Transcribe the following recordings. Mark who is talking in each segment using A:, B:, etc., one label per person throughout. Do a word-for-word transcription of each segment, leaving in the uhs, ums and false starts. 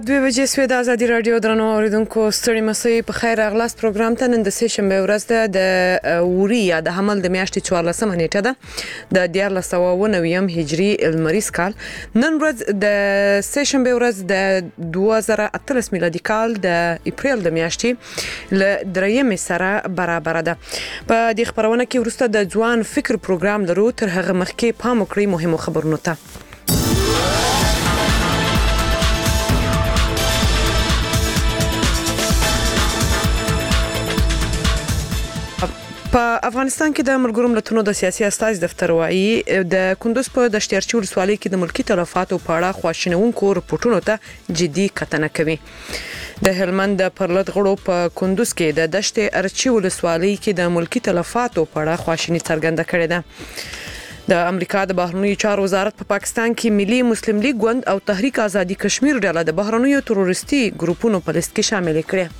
A: دوه بجې سوی د ازادي رادیو درنو اوریدونکو ستړي مسئ په خیر اغلاس پروګرام ته نن د سه شنبه ورځ ده د وریا د حمل د میاشتې څوارلسمه نیټه ده د دیارلس سوه اوه نوي هجري لمریز کال. نن ورځ د سه شنبه ورځ د دوه زره اتلس میلادي کال د اپریل د میاشتې ل درېیمې سره برابر ده. په دې خبرونه کې وروسته د ځوان فکر پروګرام لرو، تر هغه مخکې پام وکړئ مهمو خبرونو ته. په افغانستان کې د ملګرو ملتونو د سیاسي استازي دفتر وايي د کندوز په دشتيارچي ولسوالۍ کې د ملکی تلفاتو په اړه خواشینونکو رپورټونو ته جدي کتنه کوي. د هلمند د پرلط غړو په کندوز کې د دشتيارچي ولسوالۍ کې د ملکی تلفاتو په اړه خواشیني څرګنده کړې ده. د امریکا د بهرنیو چارو وزارت په پا پاکستان کې ملي مسلم لیگ ګوند او تحریک آزادي کشمیر ډله د بهرنیو تروریستي ګروپونو په لیست کې شامل کړي.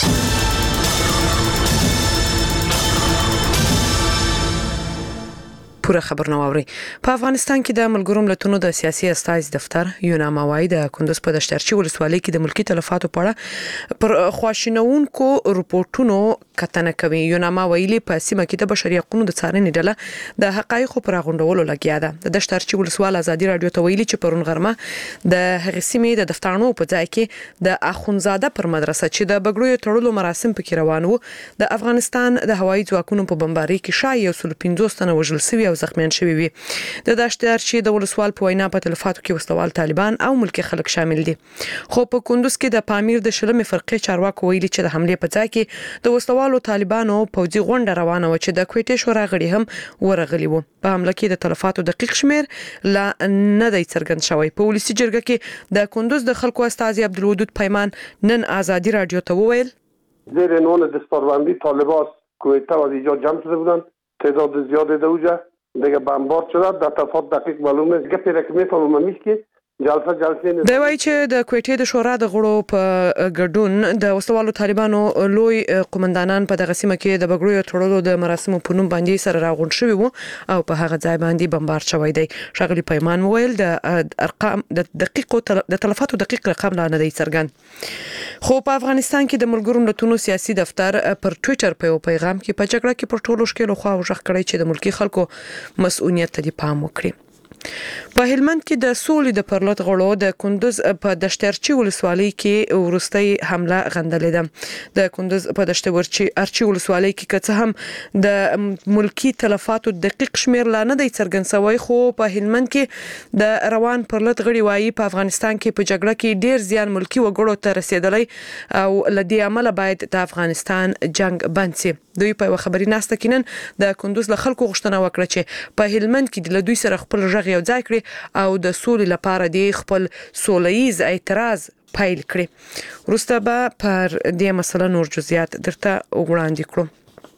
A: پوره خبرونه واوري. په افغانستان کې د ملګرو ملتونو د سیاسي استازي دفتر یوناما وايي د کندوز په دشتيارچي ولسوالۍ کې د ملکی تلفاتو په اړه پر خواشینونکو رپورټونو کتنه کوي. یوناما ویلي په سیمه کې د بشري حقوقو د څارنې ډله د حقایقو پر غونډولو لګیا ده. د دشتيارچي ولسوال ازادي رادیو ته ویلي چې پرون غرمه د هغې سیمې د دفترونو په ځای کې د اخونزاده پر مدرسه چې د بګړیو تړلو مراسم پکې روان وو د افغانستان د هوایي ځواکونو په بمبارۍ کې شایي یو سل پنځوس تنه وژل شوي زخمیان شوي وي. د دشتيارچي د ولسوال په وینا په تلفاتو کې وسلوال طالبان او ملکی خلک شامل دي. خو په کندوز کې د پامیر د شلمې فرقې چارواکو ویلي چې د حمله په ځای کې د وسلوالو طالبانو پوځي غونډه روانه و چې د کوټې شورا غړي هم ورغلي وو. په حمله کې د تلفاتو دقیق شمیر لا نه دی څرګند شوی. په ولسی جرګه کې د کندوز د خلکو استازي عبدالودود پیمان نن ازادي رادیو ته وویل
B: زیر عنوان دستبروندی طالبان کویته و اینجا جمع شده بودن، تعداد زیادی در اونجا دیگه بمبارد شده. در تفاوت دقیق معلوم نیست گپی را که میفهمم میشه که جلسه جلسه نه
A: دی وایي چې د کوټې د شورا د غړو په ګډون د وسلوالو طالبانو لوی قومندانان په دغه سیمه کې د بګړیو تړلو د مراسمو په نوم باندې سره راغونډ شوي وو او په هغه ځای باندې بمبارد شوی دی. ښاغلي پیمان وویل د ارقام د دقیقو د تلفاتو دقیق رقم لا نه دی څرګند. خو په افغانستان کې د ملګرو ملتونو سیاسي دفتر پر ټوئیټر په یو پیغام کې په جګړه کې پر ټولو شکلو خوا وژغ کړی چې د ملکی خلکو مسؤلیت ته پام وکړي. په هلمند کې د سولې د پرلط غړو د کندوز په دشتيارچي ولسوالۍ کې ورستۍ حمله غندلې ده. د کندوز په دشتيارچي ارچي ولسوالۍ کې که څه هم د ملکی تلفاتو دقیق شمیر لا نه دی څرګند شوی، خو په هلمند کې د روان پرلط غړي وايي په افغانستان کې په جګړه کې ډیر زیان ملکی وګړو ته رسیدلی او لدی عمل باید د افغانستان جنگ بند شي. دوی په خبري ناسته کې نن د کندوز له خلکو غوښتنه وکړه چې په هلمند کې د دوی سره خپل ژغ یو ځای کړي او د سولې لپاره د خپل سولهییز اعتراض پیل کړي. وروسته به پر دې مسله نور جزئیات درته وړاندې کړو.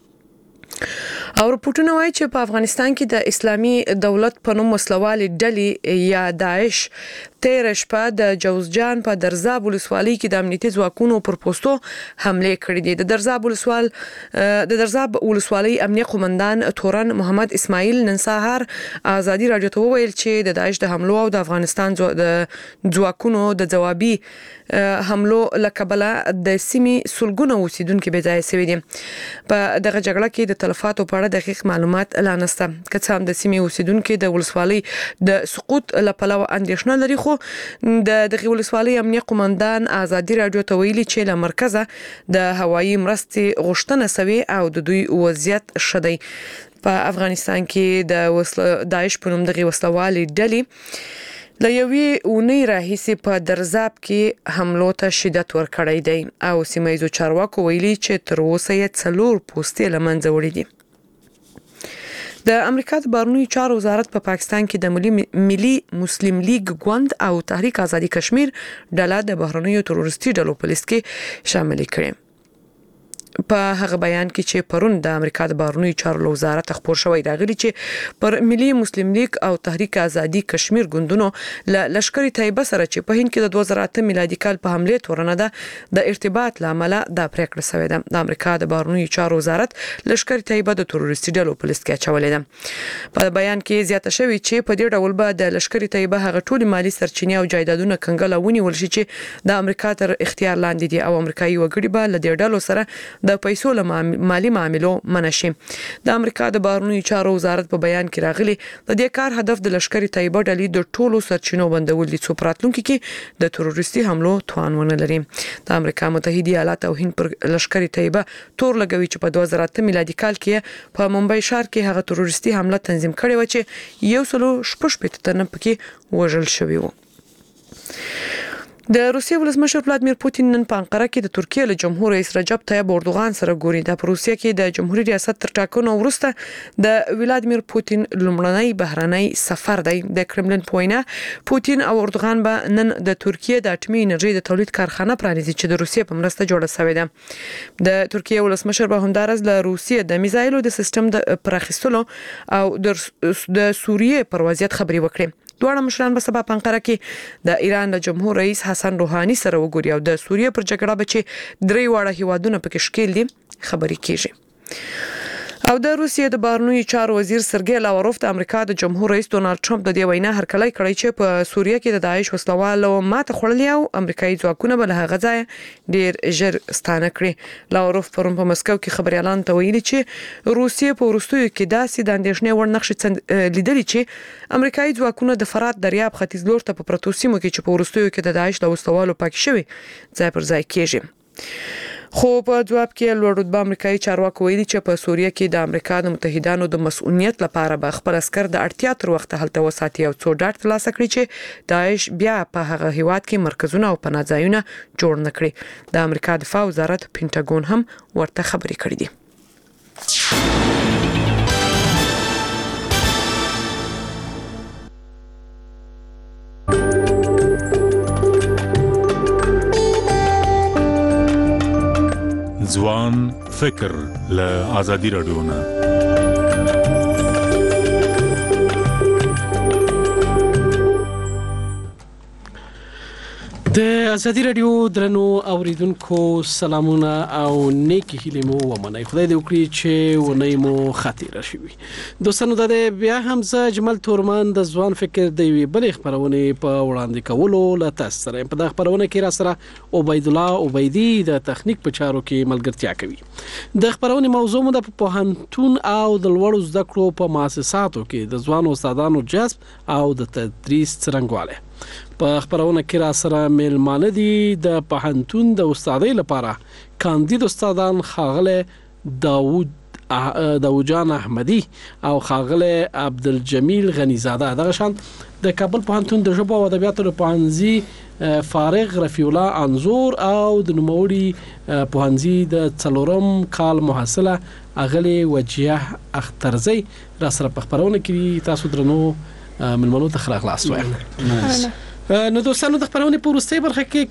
A: او رپورټونه وايي چې په افغانستان کې د اسلامي دولت په نوم وسلوالې ډلې یا داعش تیر شپه د جوزجان په درزاب ولسوالۍ کې د امنیتي ځواکونو پر پوسټو حمله کړې دي. د درزاب ولسوال د درزاب ولسوالۍ امنیه قومندان تورن محمد اسماعیل نن سهار ازادي رادیو ته وویل چې د داعش د حملو او د افغانستان د ځواکونو د جوابي حملو لکبله د سیمې سلګونه اوسیدونکو بې ځای شوي دي. په دغه جګړه کې د تلفاتو په اړه دقیق معلومات لا نشته. که څه هم د سیمې اوسیدونکو د ولسوالۍ د سقوط لپاره اندېښنه لري، خو د دغه ولسوالۍ امنیه قومندان ازادي رادیو ته ویلي چې له مرکزه د هوایي مرستې غوښتنه شوې او د دوی وضعیت شدی. په افغانستان کې د داعش په نوم دغه وسلوالې ډلې له یوې اونۍ راهیسې په درزاب کې حملو ته شدت ورکړی دی او سیمایي چارواکو ویلي چې تر اوسه یې څلور پوستې له منځه وړي دي. د امریکا د بهرنیو چارو وزارت په پا پاکستان کې د ملي ملي مسلم لیگ ګوند او تحریک آزادي کشمیر ډله د بهرنیو تروریستي ډلو په لیست کې شامل کړي. په هغه بیان کې چې پرون د امریکا د بهرنیو چارو وزارت خبر شوی راغلی چې پر ملي مسلم لیگ او تحریک ازادي کشمیر ګوندونو له لشکري طیبه سره چې په هند کې د دوه زره اته میلادي کال په حمله تورنه ده د ارتباط لامل د پریکړه شوې ده. د امریکا د بهرنیو چارو وزارت لشکري طیبه د تروریستي ډلو په لیست کې اچولې ده. په بیان کې زیاته شوی چې په دې ډول به د لشکري طیبه هغه ټول مالی سرچینې او جایدادونه کنګل ونیول شي چې د امریکا تر اختیار لاندې دي او امریکایي وګړي به له دې ډلو سره د پیسو له مالی معاملو منشي. د امریکا د بهرنیو چارو وزارت په بیان کې راغلي د دې کار هدف د لشکري طیبه ډلې د ټولو سرچینو بندول دي چې پراتلونکو کې د تروریستي حملو توان ونه لري. د امریکا متحده ایالات او هند پر لشکري طیبه تور لګوي چې په دوه زره اته میلادي کال کې په ممبئی ښار کې هغه تروریستي حمله تنظیم کړې و چې یو سلو شپږ شپېته تنه پکې وژل شوي وو. د روسیې ولسمشر ولادیمیر پوتین نن په انقره کې د ترکیې له جمهور رئیس رجب طیب اردوغان سره ګوري. د روسیې کې د جمهوریت ریاست تر ټاکنو وروسته د ولادیمیر پوتین لومړنی بهرنی سفر دی. د کرملین په وینا پوتین او اردوغان به نن د ترکیې د اټومي انرژي د تولید کارخانه پرانیزي چې د روسیې په مرسته جوړه شوې ده. د ترکیې ولسمشر به همدارس له روسیې د میزایلو د سیستم د پراخیستلو او د سوریې پر وضعیت خبري وکړي. دواړه مشران به سبا په انقره کې د ایران د جمهور رئیس حسن روحاني سره وګوري او د سوریې پر جګړه به چې درې واړه هیوادونه پکې شکیل دي خبري کیږي. او د روسیې د بهرنیو چارو وزیر سرګی لاوروف د امریکا د جمهور رئیس ډونالد ټرمپ د دې وینا هرکلی کړی چې په سوریه کې د داعش وسلوالو ماته خوړلې او امریکایي ځواکونه به له هغه ځای ډیر ژر ستانه کړي. لاوروف پرون په مسکو کې خبريالان ته ویلي چې روسیې په وروستیو کې داسې د اندېښنې وړ نقشې لیدلې چې امریکایي ځواکونه د فرات دریاب ختیځ لور ته په پروتو سیمو کې چې په وروستیو کې د داعش له وسلوالو پاک شوي ځای پر ځای کېږي. خو په جواب کې لوړ رتبه امریکایي چارواکي ویلي چې په سوریه کې د امریکا د متحدانو د مسؤلیت لپاره به خپل عسكر د اړتیا تر وخت هلته وساتي او څو ډاټ ترلاسه کړي چې داعش بیا په هغه هیواد کې مرکزونه او پناهځایونه جوړ نه کړي. د امریکا دفاع وزارت پینټاګون هم ورته خبري کړې دي.
C: ځوان فکر له آزادي رادیو نه
D: د ازادي رادیو درنو اوریدونکو سلامونه او نیکی هیله مو ومنئ. خدای دې وکړي چې ونی مو خاطر شي. دوستانو د بیا هم ز جمال تورمان د ځوان فکر د وی بل خبرونه په وړاندې کولو ل تاسو سره په د خبرونه کې را سره عبید الله عبیدی د تخنیک په چارو کې ملګرتیا کوي. د خبرونه موضوع مو د پوهنتون او د لوړو زده کړو په مؤسساتو کې د ځوان استادانو جذب او د تدریس څرنګواله. په خبرونه کې را سره میلمانه دي د پوهنتون د استادۍ لپاره کاندید استادان خاغله داوود داوود جان احمدی او خاغله عبدالجمیل غنیزاده. دغه شان د کابل پوهنتون د ژبو او ادبیاتو پوهنځي فارغ رفیع الله انزور او د نوموړي پوهنځي د څلورم کال محصله اغلی وجیه اخترزی را سره په خبرونه کې تاسو درنو ملمنو ته خلاص خلاص وایم. نو دوستانو د خبرونه په وروستۍ برخه کې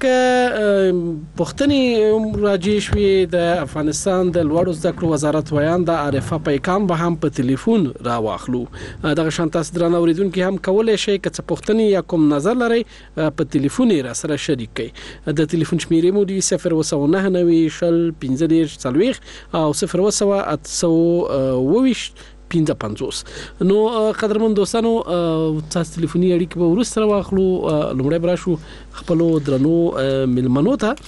D: ک پښتني راځي شوې د افغانستان د لوړو زده کړو وزارت ویان د عارفه پیکان به هم په ټلیفون را واخلو. دغه شان تاسو درنه اوریدونکو هم کولای شئ که څه پښتني یا کوم نظر لري په ټلیفون را سره شریک کړئ. د ټلیفون شمیرې مو دی صفر و نه نوي شل پنځه دېرش څلوېښت او صفر و اته اوويشت پنځه پنځوس. نو قدرمن دوستانو تاسو ټلیفوني اړیکې به ورسره واخلو. لومړی براشو خپل درنو ملمنو ته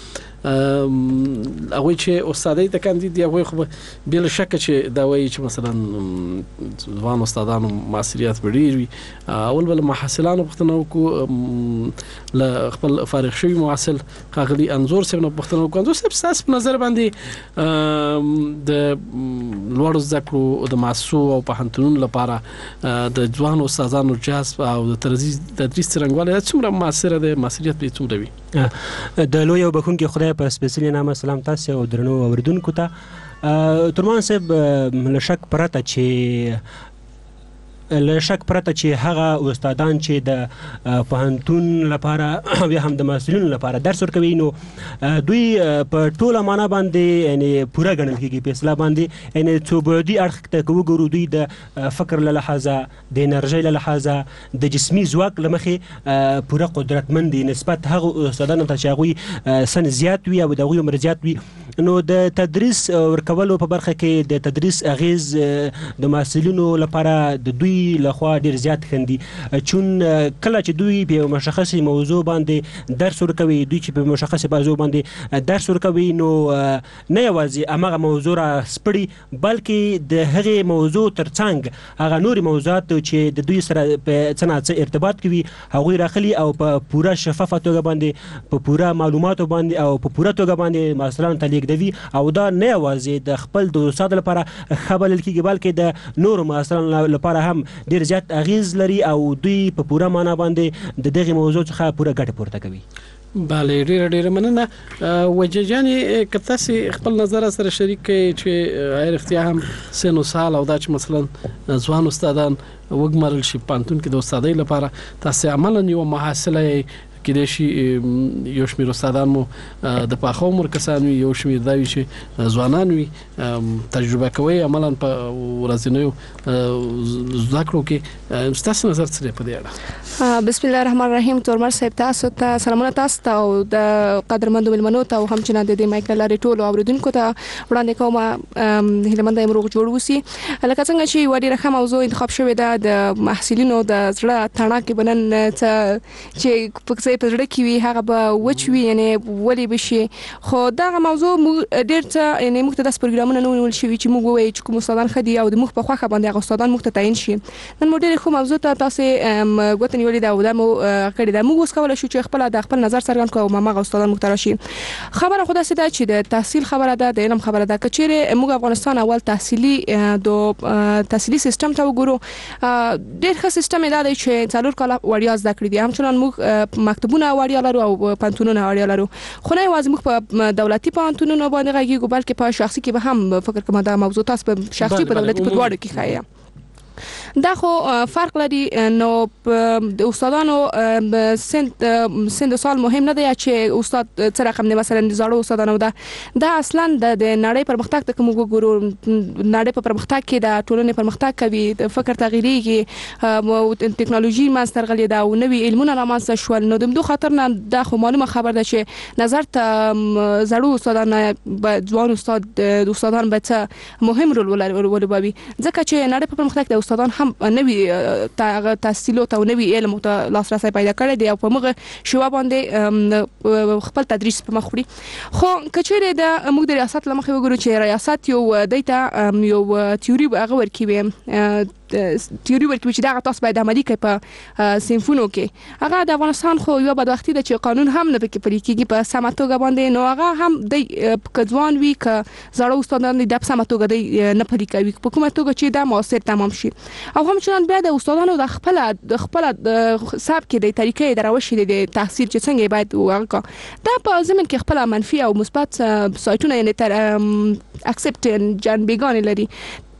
D: هغه چې استادۍ ته کاندید دی هغه خو بل شک چې دا وایي چې مثلا ځوان استادانو مسؤلیت بډیر وي. اول بل محصلانو پښتنو کو ل خپل فارغ شوی محصل خاغلی انزور سم نو پښتنو کو انزور سم تاسو په نظر باندې د لوړو زده کړو د ماسو او پوهنتونونو لپاره د ځوان استادانو جذب او د تدریس تدریس څرنګواله څومره موثره ده مسؤلیت به څومره وي؟
E: د لوی او بخون کې خدای په سپیشلی نامه سلام تاسو او درنو اوردونکو ته. ترمان صاحب له شک پرته چې له شک پرته چې هغه استادان چې د پوهنتون لپاره بیا هم د محصلینو لپاره درس ورکوي نو دوی په ټوله معنا باندې یعنی پوره ګڼل کېږي په اصطلاح باندې یعنی څو بعدي اړخ ته که وګورو دوی د فکر له لحاظه د انرژۍ له لحاظه د جسمي ځواک له مخې پوره قدرتمند دي نسبت هغو استادانو ته چې هغوی سن زیات وي او د هغوی عمر زیات وي نو د تدریس ورکولو په برخه کې د تدریس اغیز د محصلینو لپاره د دوی لخوا ډیر زیات خندي چون کله چې دوی په مشخصه موضوع باندې درس ورکوي دوی چې په مشخصه موضوع باندې درس ورکوي نو نه یوازې هغه موضوع را سپړي بلکې د هغه موضوع ترڅنګ هغه نوري موضوعات چې د دوی سره په څنګه ارتباط کوي هغه راخلي او په پوره شفافه توګه باندې په پوره معلوماتو باندې او په پوره توګه باندې مثلا تلیک دوي او دا نه یوازې د خپل د استاد لپاره خبرل کېږي بلکې د نورو مثلا لپاره هم ډیر زیات اغیز لري او دوی په پوره معنا باندې د دغه موضوع څخه پوره ګټه پورته کوي.
D: بله ډیر ډیر مننه وجهجاني که تاسو خپل نظر سره شریک کړئ چې غیر اختیار هم سن او سال او دا چې مثلا ځوان استادان وګمرل شي پانتون کې د استادۍ لپاره تاسو عملاً یو محصله کېدای شي یو شمېر استادان مو د پاخه عمر کسان وي یو شمېر دا وي چې ځوانان وي تجربه کوي عملاً په ورځنیو زده کړو کې ستاسو نظر څه دی په دې اړه؟
F: بسم الله الرحمن الرحیم تورمر صاحب تاسو ته سلامونه تاسو ته او د قدرمنو ملمنو ته او هم چې نه د دې مایکل لري ټولو اوریدونکو ته وړاندې کوم هیله مند یم روغ جوړ وسی لکه څنګه چې وړي رقم موضوع انتخاب شوی ده د محصلینو د زړه تڼاکې بنن چې په په زړه کې وي هغه به وچوي یعنی ولې بشي خو دا موضوع ډېر څه یعنی موږ ته د پروګرامونو نه ونیول شوي چې موږ وایو چې کوم استادان ښه دي او د موږ په خوښه باندې هغه استادان موږ ته تعین شي نن مو ډېر خو موضوع ته تاسو ګوتې نیولې ده او دا مو کړې ده موږ اوس کولی شو چې خپل د خپل نظر څرګند کړو او هغه استادان موږ ته راشي خبره خو داسې ده چې د تحصیل خبره ده د علم خبره ده که چیرې موږ افغانستان اول تحصیلي د تحصیلي سیستم ته وګورو ډېر ښه سیستم یې دا دی چې څلور کاله وړیا زده کړې دي همچنان موږ مکتبونه وړیا لرو او پانتونونه وړیا لرو خو نه یوازې موږ په دولتي پانتونونو باندې غږیږو بلکې په شخصي کې به هم فکر کوم دا موضوع تاسو په شخصي په دولتي په دواړو کې ښایي دا خو فرق لري نو د استادانو سند سند سال مهم نه دی چې استاد څه رقم نه مثلا د زړو استادانو دا دا اصلا د نړۍ پرمختګ ته کوم وګورو نړۍ په پرمختګ کې د ټولنې پرمختګ کوي د فکر تغیریږي او ټکنالوژي ماستر غلي دا او نوي علمونه رامنځته شول نو د دوه خاطر نه دا خو معلومه خبر ده چې نظر ته زړو استادانو ځوان استاد د استادان به مهم رول ولوبوي ځکه چې نړۍ په پرمختګ د استادان هم نوی تحصیل او نوی علم ته لاسرسي پیدا کړی دی او په موږ شوا باندې خپل تدریس په مخ وړي خو کچېره د موږ د ریاست لمخې وګورو چې ریاست یو دیتا یو تیوري هغه ورکوي تیوري ورکوي چې دا تاسو باید عملي کړئ په صنفونو کې هغه د افغانستان خو یو بدبختي ده چې قانون هم نه پکې پلي کېږي په سمه توګه باندې نو هغه هم د کځوان وی ک زړو استادان د سمه توګه د نه پلي کوي په کومه توګه چې دا موثر تمام شي او هم چنان بیا د استادانو د خپل د خپل حساب کې د طریقې دروشي د تحصیل چې څنګه باید وکړي دا په زمين کې خپل منفي او مثبت سایتونه یعنی تر اکسپټ جانبګان لري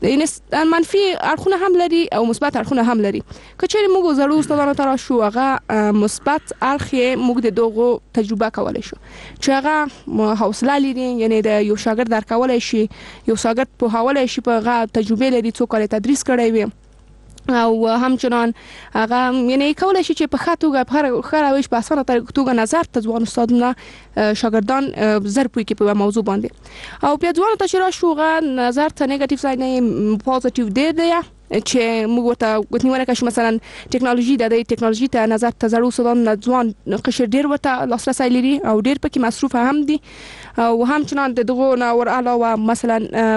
F: منفي اړخونه هم لري او مثبت اړخونه هم لري کچېرې موږ زړو استادانو ته راشو هغه مثبت اړخ یې موږ د دغه تجربه کولای شو چې هغه حوصله لري یعنی د یو شاګرد درکولای شي یو شاګرد په حواله شي په هغه تجربه لري څو کال تدریس کړی وي او همچنان هغه یعنی کولای شي چې په خاطوګه په هر خراويش په اسانه توګه نظر ته ځوان استادونه شاګردان زر پوي کې په موضوع باندې او بیا ځوان ته چې راشوغه نظر ته نیگیټیو ځای نه پوزټیو دی دی چې موږ ته غوښنیونه کوي مثلا ټکنالوژي د ټکنالوژي ته نظر ته زړو استادان ځوان قشر ډیر ورته لاسرسي لري او ډیر پکې مصروف هم دي او هم چنان دغه نه ور علاوه مثلا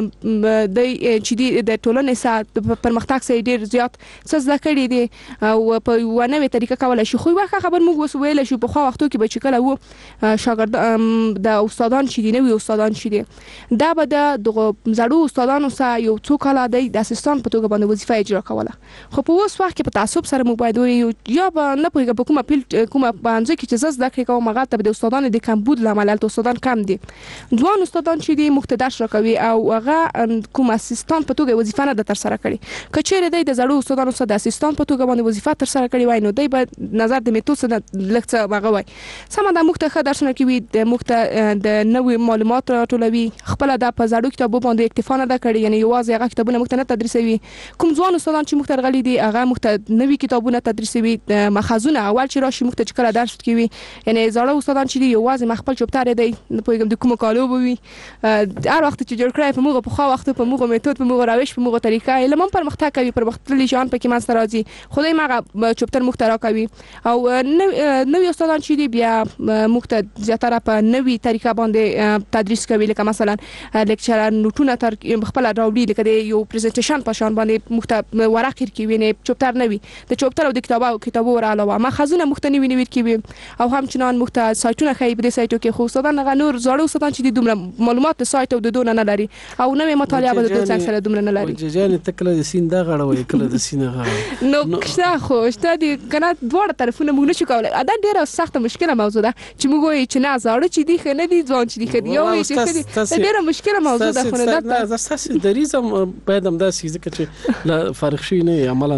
F: د چې دی د ټولنې سره پرمختګ سره ډیر زیات څه ځکه کړی دي او په ونه طریقه کولای شي خو واخه خبر موږ وسویل شو په خو وختو کې به چې کله وو شاګرد د استادان چې دی نوې استادان چې دی دا به د زړو استادانو سره یو څو کال د اسستان په توګه باندې وظیفه اجرا کوله. خو په اوس وخت کې په تعصب سره موږ باید وایو یا به نه پوهیږم په کومه پیل کومه پوهنځي کې چې زه زده کړې کوم هغه ته د استادانو د کمبود له امله هلته استادان کم دي. ځوان استادان چې دي موږ ته درس راکوي او هغه کوم اسیستان په توګه وظیفه نه ده ترسره کړې. که چیرې دی د زړو استادانو سره د اسیستان په توګه باندې وظیفه ترسره کړې وای نو دی به نظر د میتود څخه لږ څه هغه وای. سمه ده موږ ته ښه درسونه کوي د موږ ته د نوې معلومات راټولوي. خپله دا په زړو کتابو باندې اکتفا نه ده کړې یعنې یوازې هغه کتابونه موږ ته نه تدریسوي. کوم ځوان استادان چې موږ ته راغلي دي هغه موږ ته نوي کتابونه تدریسوي. ماخذونه اول چې راشي موږ ته چې کله درس کوي یعنې زړو استادان چې دي یوازې مخبل چوپتر دی نه پوهېږم د کومو کالو به وي هر وخت چې جوړ کړی په موږ پخوا وخت په موږ میتود په موږ روش په موږ طریقه علم هم پرمختګ کوي پرمختللي شیان پکې منځته راځي خو دی هغه چوپتر موږ ته راکوي او نوي استادان چې دي بیا موږ ته زیاتره په نوي طریقه باندې تدریس کوي لکه مثلا لیکچر نوټونه تر خپل راوړي لکه د یو پریزنټیشن په شان باندې موږ ته ورق کوي نه چوپتر نه وي د چوپتر او د کتابو کتابو ور علاوه ماخذونه مختلف نوي کوي او همچنان موږ ته سایتونه خي په دې سایتو کې خو استادان هغه نور زړو استادان چې دومره معلومات د سایت او د دونه نه لري او نوې مطالعه به د څنګه سره دومره نه لري.
D: جان تکله د سین دا غړوي کله د سین غړوي
F: نو ښه خو شته دي کنه دواړه طرفونه موږ نشو کولای. دا ډیره سخته مشکله موضوع ده چې موږ وایو چې نه زړه چې دي خنه دي ځوان چې دي خدي یو چې ډیره مشکله موضوع ده خو نه ده
D: زه تاسو د ریزم باید هم دا سیزه چې لا فارغ شي نه عملاً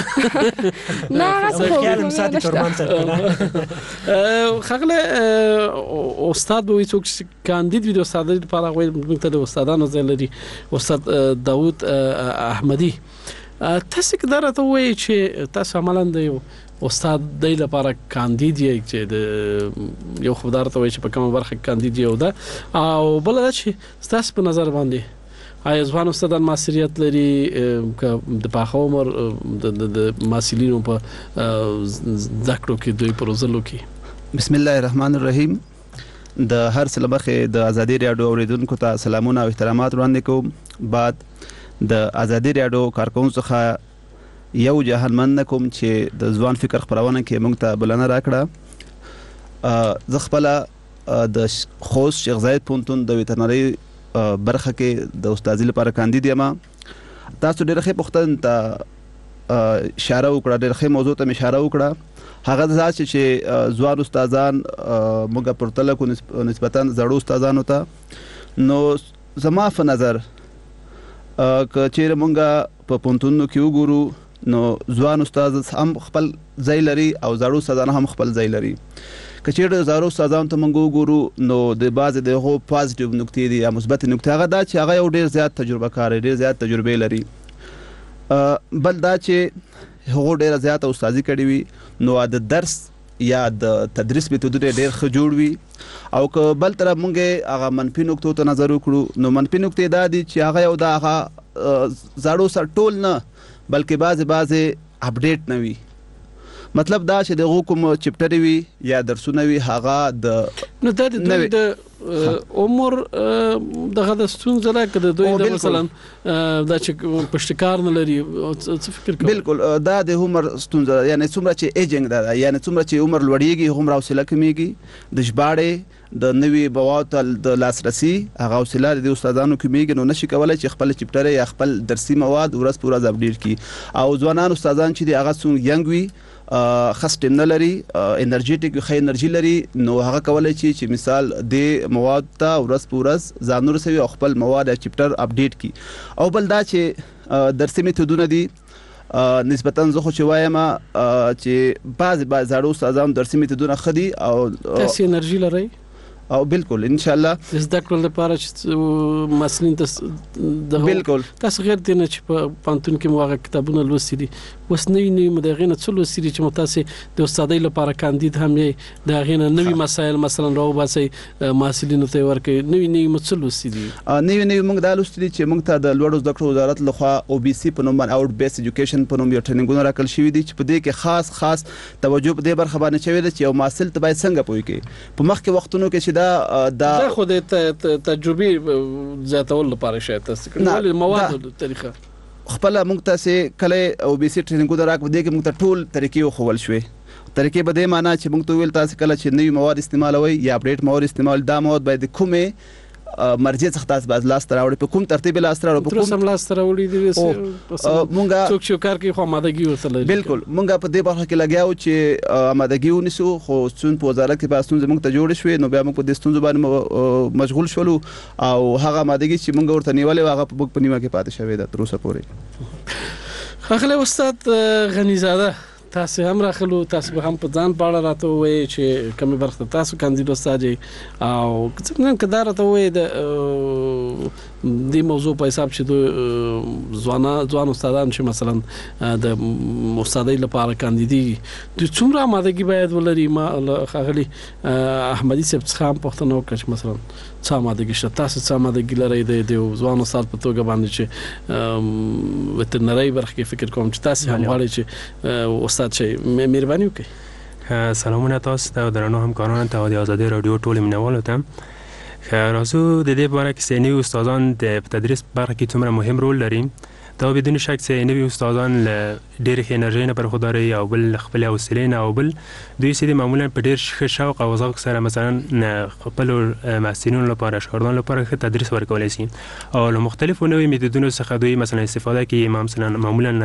F: نه هغه
E: خیالم ساتي تورمان سره
D: خغله استاد به څوک کاندید ویډیو استاد لپاره غوښتل موږ ته د استادانو ځای لري استاد داوود احمدي تاسو کې درته وایي چې تاسو عملاً د یو استاد د لپاره کاندید یې چې د یو خبردار ته وایي چې په کومه برخه کاندید یو ده او بل دا چې تاسو په نظر باندې آیا ځوان استادان مسؤلیت لري که د پاخه عمر د مسؤلینو په ذکرو کې دوی پروزلو کې؟
G: بسم الله الرحمن الرحیم. د هر څه لمخې د ازادي راډیو اوریدونکو ته سلامونه او احترامات وړاندې کوم. بعد د ازادي راډیو کارکونکو څخه یو جهانمند کوم چې د ځوان فکر خبرونه کې موږ ته بلنه راکړه. زه خپل د خوست شیخ زاید پونتون د ویټرنری برخه کې د استادۍ لپاره کاندید یم. تاسو ډېر ښه پوښتنه ته اشاره وکړه ډېر ښه موضوع ته اشاره وکړه هغه دا چې ځوان استادان موږ پرتله کو نسبتا زړو استادانو ته نو زما په نظر که چیرې موږ په پونتونو کې وګورو نو ځوان استاد هم خپل ځای لري او زړو استادان هم خپل ځای لري. که چیرې زړو استادانو ته موږ وګورو نو د بعضې د هغو پازیټیو نکتې دي یا مثبت نکتې هغه دا چې هغه یو ډېر زیات تجربه کار ډېر زیات تجربې لري. بل دا چې هغو ډېره زیاته استادي کړې وي نو د درس یا د تدریس میتودونه ډېر ښه جوړ وي او که بل طرف موږ هغه منفي نکتو ته نظر وکړو نو منفي نکتې دا دي چې هغه یو د هغه زړو سره ټول نه بلکې بعضې بعضې اپډیټ نه وي. مطلب دا چې د هغو کوم چپټرې وي یا درسونه وي هغه د
D: نو دا د عمر دغه د ستونزه ده که د دوی د مثلا دا چې پشتکار نه لري څه فکر کوي؟ بالکل
G: دا د عمر ستونزه یعنی څومره چې ایجنګ ده یعنی څومره چې عمر لوړیږي هغومره حوصله کمیږي د ژباړې د نوي موادو د لاسرسي هغه حوصله د استادانو کمیږي نو نشي کولی چې خپل چپټرې یا خپل درسي مواد ورځ په ورځ اپډیټ کړي او ځوانان استادان چې دي هغه څومره ینګ وي خاص ټیم نه لري انرژیټیک ښه انرژي لري نو هغه کولی شي چې مثال د مواد ته ورځ په ورځ ځان ورسوي او خپل مواد یا چپټر اپډیټ کړي. او بل دا چې درسي میتودونه دي نسبتا زه خو چې وایم چې بعضې بعضې زاړه استادان درسي میتودونه ښه دي او
D: تاسې انرژي لرئ
G: او بالکل ان شاء الله
D: زده کړو لپاره چې مسلین ته
G: بالکل
D: تاسو غیر دي نه چې په پانتون کې مو هغه کتابونه لوستي دي اوس نوي نوي مدغې نه څه لوستي دي چې مو تاسې د استادۍ لپاره کاندید هم یې د هغې نه نوي مسایل مثلا راوباسئ محصلینو ته یې ورکوئ نوي نوي مو څه لوستي دي؟
G: نوي نوي موږ دا لوستي دي چې موږ ته د لوړو زده کړو وزارت لخوا او بي سي په نوم باندې آوټ بیس ایجوکیشن په نوم یو ټریننګونه راکړل شوي دي چې په دې کې خاص خاص توجه په دې برخه باندې شوې ده چې یو محصل ته باید څنګه پوه کړي. په مخکې وختونو کې چې دا
D: دا خو د تجربې زیاتول لپاره شاید تاسو کړئ مواد طریقه
G: خپل موږ ته کله او بي سي ټریننګونه راکړو دې کې موږ ته ټول طریقې وښول شوې. طریقې به دې معنا چې موږ ته ویل تاسو کله چې نوي مواد استعمالوي یا اپډیټ مواد استعمال دا مواد باید کومې مرجع څخه تاسو باز لاس راوړي په کوم ترتیب لاس راوړي
D: په کوم لاس راوړي دي
G: مونږه
D: څوک چې کار کوي خو آمادګي ورته
G: بالکل مونږه په دې برخه کې لګیاو چې آمادګي ونیسو خو څون په وزارت کې پاستون زموږ ته جوړ شوې نو بیا موږ په دې ستونزو باندې مشغول شولو او هغه آمادګي چې مونږ ورته نیولې هغه په موږ په نیمه کې پاتې شوې ده تر اوسه پورې.
D: اخله استاد غنیزاده تاسو هم راخلو تاسو به هم په ځان پاړه راته وایي چې کومه برخه تاسو کاندید استاد او څنګه کدار راته وایي د دې موضوع په حساب چې د ځوانه ځوان استادان چې مثلا د استادۍ لپاره کاندیدي د څومره آمادګي باید ولري ما خغلی احمدي صاحب څخه پښتنو کې مثلا څه آمادګي شته تاسو څه آمادګي لرئ د ځوان استاد په توګه باندې چې وترنري برخه کې فکر کوم چې تاسو هم غواړئ چې استاد شي مهرباني وکړئ.
E: سلامونه تاسو ته درنو همکارانو ته د آزادۍ رادیو ټول مینوالو ته. راځو د دې په اړه کې چې نوي استادان د تدریس برخه کې څومره مهم رول لري. دا بدون شک چې نوي استادان له ډېر انرژي نه برخورداري او بل خپل حوصله نه او بل دوی سید معمولا په ډېر شوق او ذوق سره مثلا خپل محصلینو لپاره شاګردانو لپاره ښه تدریس ورکولای شي او له مختلفو نوي میتودونو څخه دوی مثلا استفاده کوي مثلا معمولا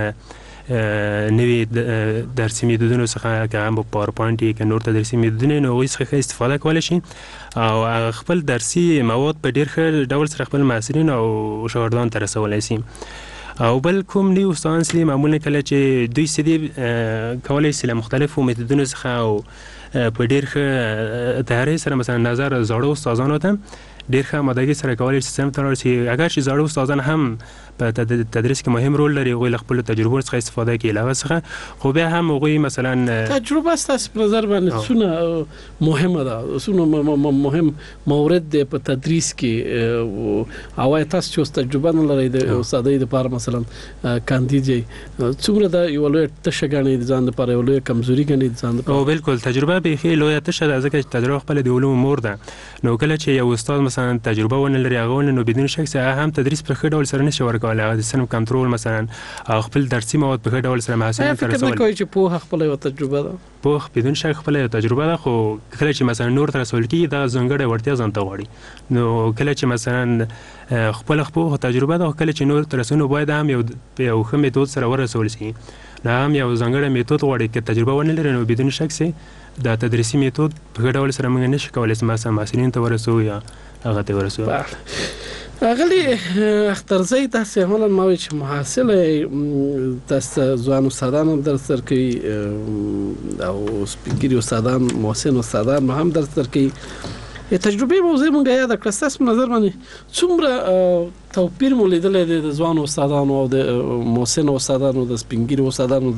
E: نوي درسي میتودونو څخه که هم په پاورپوینټ کې نور تدریسي میتودونه نو هیڅ ښه استفاده کولای شي او خپل درسي مواد په ډېر ښه ډول سره خپل محصلین او شاګردان ته رسولای شي. او بل کوم نی استادان سلی معمولا کله چې دوی سدي کولای شي له مختلفو میتودونو څخه او په ډېر ښه تیاری سره مثلا نظر زړو استادانو ته ډېر ښه آمادګي سره کولای شي سم تر شي اگر چې زړو استادان هم په تدریس کې مهم رول لري غوښ خپل تجربو څخه استفاده کوي علاوه څخه خو بیا هم غوښ مثلا
D: تجربه ستاسو په نظر باندې څونه مهمه ده څونه مهم مورد دی په تدریس کې او تاسو چې تجربه نه لرئ د استادۍ لپاره مثلا کاندید څومره د یو لوی تشګانی د ځان لپاره یو لوی کمزوري غني د ځان لپاره
E: او بالکل تجربه به خې لوی تشه ده ځکه چې تجربه خپل د علوم مور ده نو کله چې یو استاد مثلا تجربه ونه لري هغه نو بدون شک سره هم تدریس په ښه ډول سره نشي ورکولای د سن کنټرول مثلا او خپل درسي مواد په ښه ډول سره محصلین ته رسول.
D: فکر کوي چې په خپل یو تجربه ده
E: په بدون شک خپل یو تجربه ده خو کله چې مثلا نور تر رسول کی دا ځنګړې ورتیا ځان ته غواړي نو کله چې مثلا خپل خپل تجربه ده کله چې نور تر رسول باید هم یو یو ښه میتود سره ورسول شي دا هم یو ځنګړې میتود غواړي چې تجربه ونه لري نو بدون شک سي دا تدریسي میتود په ډول سره موږ نشو کولای چې مثلا محصلین ته ورسو یا هغه ته ورسو.
D: اغلی اخترزی تاسو عملاً ما وی چې محاصله تاسو ځوان استادان هم درس ورکوي او سپیکر استادان محسن استادان هم درس ورکوي تجربه موضوع مونږه یاد کړه تاسو په نظر باندې څومره توپیر مو لیدل د ځوان استادانو او د محسن استادانو د سپینګری استادانو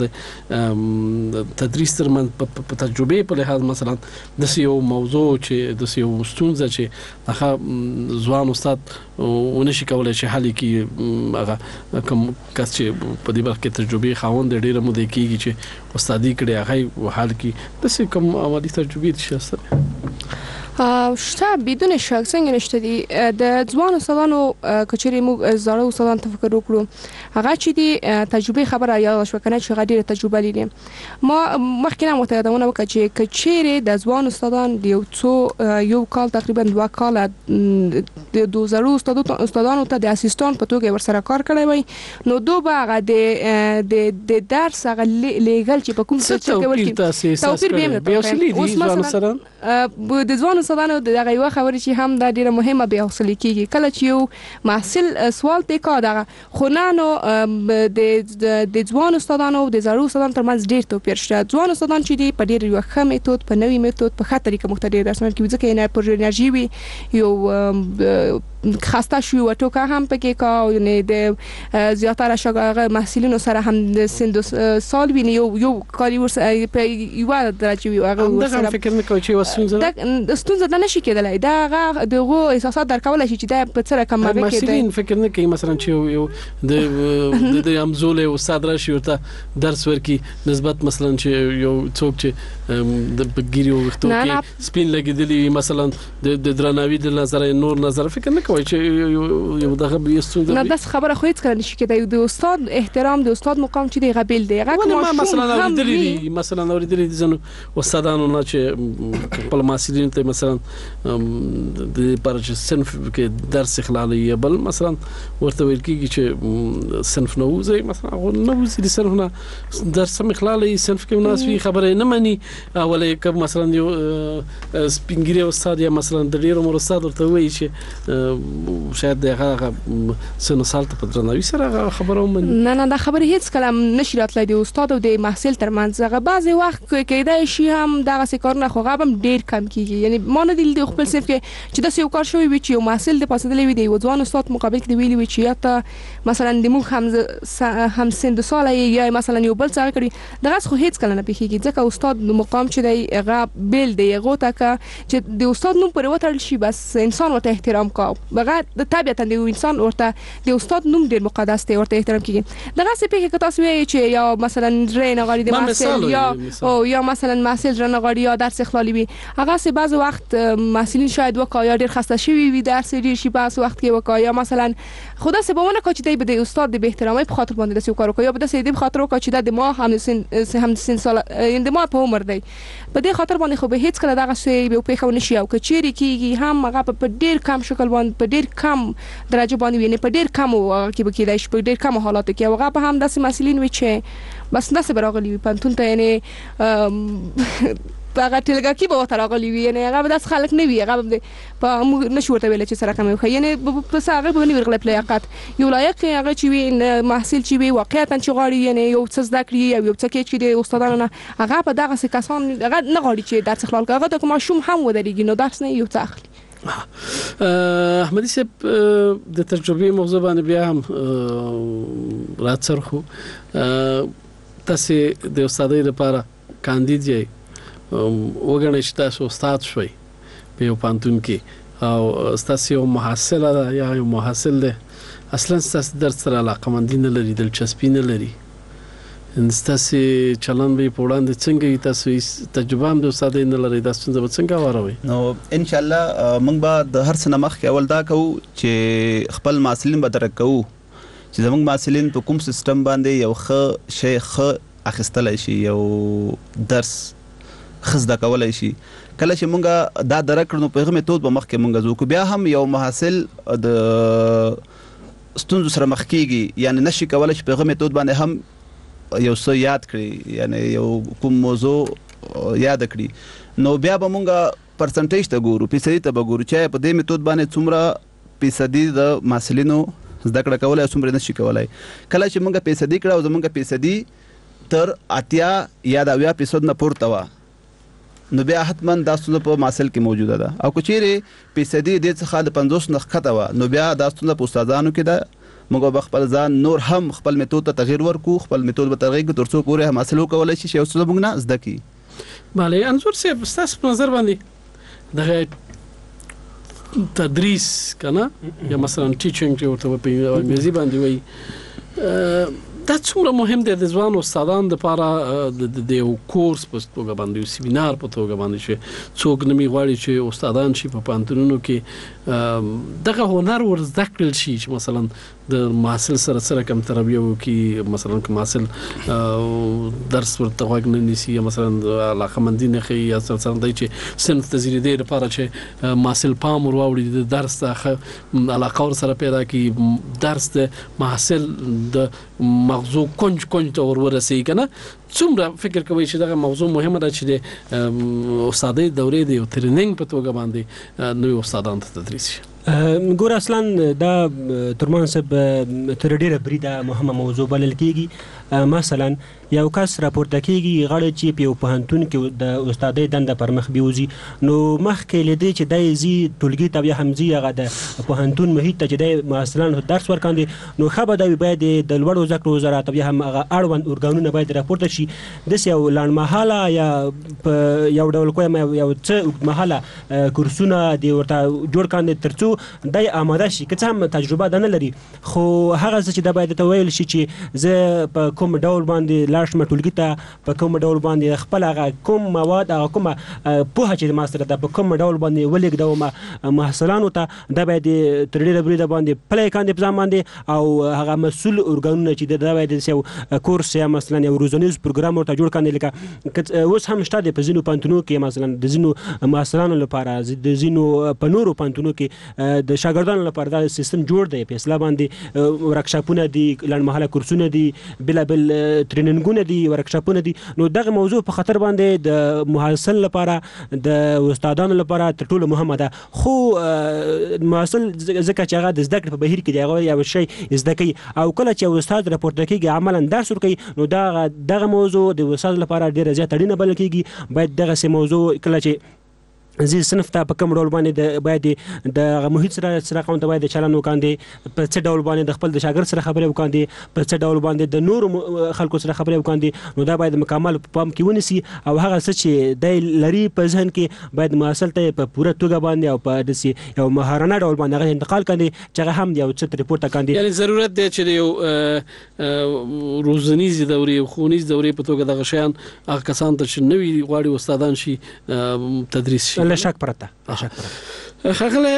D: د تدریس ترمن په تجربه په لحاظ مثلا د یو موضوع چې د یو ستونزه چې هغه ځوان استاد ونشي کولای چې حل کړي هغه کوم کس چې په دې برخه کې تجربه خاوند ډیره مو د کیږي چې استادي کړي هغه حل کړي د کوم عملی تجربه شته
F: شته بدون شک څنګه نشته دي د ځوان استادانو کچري موږ زړو استادان تفکر وکړو هغه چې دي تجربه خبره یا شو کنه چې غډیره تجربه لري ما مخکې نه متقدمونه وکړه چې کچري د ځوان استادان دی یو یو کال تقریبا دوه کال د دوه زړو استادانو ته د اسیستانت په توګه ورسره کار کړی وي نو دوه هغه د د درس هغه لیګل چې په کوم څه کې ورکی توپیر به د ځوان استادانو دغه یو خبره چې هم د ډیره مهمه به حاصل کیږي کله چې یو محصل سوال ته دغه خو نه نو د د ځوان استادانو د زړو استادانو ترمنځ ډیر توپیر شته ځوان استادان چې دی په ډیر یو ښه میتود په نوې میتود په ښه طریقه مختلف درسونه کوي ځکه نه پر انرژي وي یو خسته شو او ټوکا هم پکې کا او نه د زیاتره شاګرد محصلینو سره هم د سند سال ویني یو یو کاری ورسره په یو درجه وي هغه
D: سره فکر نه کوي چې وسونه
F: د ستونزه د نشي کېدلای دا هغه دغه احساسات درکول شي چې دا په څه رقم باندې کې
D: محصلین فکر نه کوي مثلا چې یو د د امزول او استاد راشي ورته درس ورکي نسبت مثلا چې یو څوک چې د بګيري وختو کې سپین لګیدلی مثلا د درناوي د نظر نور نظر فکر نه کوي چې یو دغه بیستون
F: نه داس خبره خو هیڅ کله نشي کېدای د استاد احترام د استاد مقام چې دی غبل دی هغه
D: مثلا اوریدلی مثلا اوریدلی د زنو استادانو نه چې خپل محصلین ته مثلا د پرچ صنف کې درس اخلالي بل مثلا ورته ویل کیږي چې صنف نه وځي مثلا نه وځي د صنف نه درس اخلالي صنف کې مناسبي خبره نه مانی ولې که مثلا یو سپینګری استاد یا مثلا د ډیر عمر استاد ورته وایي چې شاید دغه سن سال ته په درناوي سره خبره ومني
F: نه نه دا خبره هیڅ کلام نشي راتلای د استاد او د محصل ترمنځ هغه بعضي وخت کېدای شي هم دغه څه کارونه خو هم ډیر کم کیږي یعنی ما نه دل د خپل صرف کې چې د یو کار شوی وي چې یو محصل د پاسدلې وي د یو ځوان استاد مقابل کې ویلي وي چې یا ته مثلا د موږ هم هم سن د سال یا مثلا یو بل څه کړی دغه خو هیڅ کله نه پیږي ځکه استاد د مقام چې دی هغه بیل دی هغه ته چې د استاد نوم پر وترل شي بس انسان ورته احترام کا بغیر د طبيعتا د انسان ورته د استاد نوم ډیر مقدس دی ورته احترام کیږي دغه څه په کې تاسو وایي چې یا مثلا رین غړي د محصل یا او یا مثلا محصل رن غړي یا درس اخلالي وي هغه څه بعض وخت محصلین شاید وکایا ډیر خسته شوی وي درس ډیر شي بعض وخت کې وکایا مثلا خدا سه بمونه کوي چې د استاد د احترامي په خاطر باندې د سې کار کوي یا د سې د خاطر کوي چې د ما هم سن هم سن سال د ما په عمر دی په دې خاطر باندې خو به هیڅ کله دغه څه به په خو نشي او کچيري کیږي هم هغه په ډیر کم شکل باندې په ډیر کم درجه باندې ویني په ډیر کم کې به کېدای شي په ډیر کم حالاتو کې هغه په هم داسې مسلین وي چې بس داسې براغلي وي پنتون ته یعنی هغه ټلګه کې به تراغلي وي یعنی هغه داس خلک نه وي هغه په نشو ورته ویل چې سره کوم خو یعنی په ساغه به نه ورغله پلیاقت یو لایق هغه چې وي محصل چې وي واقعیت چې غاړي یعنی یو څه زده کړی او یو څه کې چې د استادانو نه هغه په دغه څه کسان هغه نه غواړي چې درس خلال کوي هغه د کوم شوم هم ودرېږي نو درس نه یو څه اخلي
D: احمدي صاحب د تجربې موضوع باندې بیا هم راتسرخو تاسو د استادۍ لپاره کاندید یې وګڼئ چې تاسو استاد شوي په یو پانتون کې او تاسو یو محصل یا یو محصل دی اصلا تاسو درس سره علاقمندي نه لري دلچسپي نه لري تاسو چلن به په وړاندې څنګه تاسو تجربه هم د استادۍ نه لري تاسو څنګه واروي
G: نو ان شاء الله موږ به د هر څه مخ کې اول دا کوو چې خپل محصلین به درک کوو چې زموږ محصلین په کوم سیستم باندې یو ښه شی ښه اخیستلی شي یو درس خزده کولای شي کله چې مونږه دا درک کړو په هغه میتود به مخکې مونږ زو کو بیا هم یو محصل د ستونزو سره مخ کیږي یعنی نشي کولای چې په هغه میتود باندې هم یو څه یاد کړي یعنی یو کوم موضوع یاد کړي نو بیا به مونږه پرسنټیج ته ګورو فیصدي ته به ګورو چې په دې میتود باندې څومره فیصدي د محصلینو زده کړه کولای څومره نشي کولای کله چې مونږه فیصدي کړو زمونږه فیصدي تر اتیا یا د اویا فیصد نه پورته و نو بیا حتما دا ستونزه په محصل کې موجوده ده او کچېره فیصدي د څخه د پنځوس نه ښکته و نو بیا دا ستونزه په استادانو کې ده موږ به خپل ځان نور هم خپل میتود ته تغیر ورکو خپل میتود به تغیر تر څو پورې هم حاصل وکولای شي چې اوس موږ نه زده کی
D: bale انظر سه تاسو په نظر باندې دغه تدریس کنه یا مثلا ټیچینګ چې ورته په انګلیزي باندې وایي دا څومره مهم دی د ځوان استادانو لپاره د یو کورس په توګه باندې یو سیمینار په توګه باندې چې څوک نمی غواړي چې استادان شي په پانتونونو کې دغه هنر ور زده کړل شي چې مثلا د محصل سره سره کوم تربیه وکي مثلا کوم محصل درس ورته غوږ نه نیسي یا مثلا علاقمندي نه خي یا سره دی چې صنف ته زیری دی لپاره چې محصل پام ور واوړي د درس ته علاقه سره پیدا کی درس د محصل د موضوع کنج کنج ته ورورسي کنه څومره فکر کوي چې دغه موضوع مهمه ده چې د استادۍ دورې دی او ټریننګ په توګه باندې نوې استادان ته تدریس شي
E: ګور اصلا دا ترمان صاحب تر ډیره بریده مهمه موضوع بلل کیږي مثلا یو کس راپورته کیږي غړي چې په پوهنتون کې د استادۍ دنده پر مخ بیوزي نو مخکې لیدي چې دای زی ټولګي ته بیا همزي هغه د پوهنتون محیط ته چې د مثلا درس ورکاندي نو خبر دی باید د لوړو زده کړو وزارت بیا هم هغه اړوند اورګانونه باید راپورته شي د یو لاند محاله یا یو ډول کوم یو څه محاله کورسونه دی ورته جوړ کاندي ترڅو دای آماده شي که څه هم تجربه نه لري خو هغه چې د باید ته ویل شي چې زه په کوم ډول باندې راشم ټولګي ته په کوم ډول باندې خپل هغه کوم مواد هغه کومه پوهه چې ما سره ده په کوم ډول باندې ولېږدوم محصلانو ته دا باید تر ډېره بریده باندې پلی کاندې په ځان باندې او هغه مسؤل ارګانونه چې دا باید یو کورس یا مثلا یو روزنیز پروګرام ورته جوړ کاندې لکه اوس هم شته د په ځینو پوهنتونونو کې مثلا د ځینو محصلانو لپاره د ځینو په نورو پوهنتونونو کې د شاګردانو لپاره دا سیستم جوړ دی په اصطلاح باندې ورکشاپونه دي لنډمهاله کورسونه دي بېلابېل ټریننګونه دي ورکشاپونه دي نو دغه موضوع په خطر باندې د محصل لپاره د استادانو لپاره تر ټولو مهمه ده خو محصل ځکه چې هغه د زده کړې په بهیر کې دی هغه یو شی زده کوي او کله چې استاد راپورته کېږي عملا درس ورکوي نو دغه دغه موضوع د استاد لپاره ډېره زیاته اړینه بلل کېږي باید دغسې موضوع کله چې زی صنف ته په کوم ډول باندې باید د محیط سره سره قوم ته باید چلن وکاندې په څه ډول باندې د خپل د شاګرد سره خبرې وکاندې په څه ډول باندې د نورو خلکو سره خبرې وکاندې نو دا باید مکمل په پام کې ونیسي او هغه څه چې دی لري په ذهن کې باید محصل ته په پوره توګه باندې او په داسې یو مهارانه ډول باندې هغه انتقال کاندي چې هغه هم یو څه ترې پورته کاندي
D: یعنې ضرورت دی چې یو روزنیزې دورې او ښوونیزې دورې په توګه دغه شیان هغه کسان ته چې نوي غواړي استادان شي تدریس شي
E: له شک پرته له شک پرته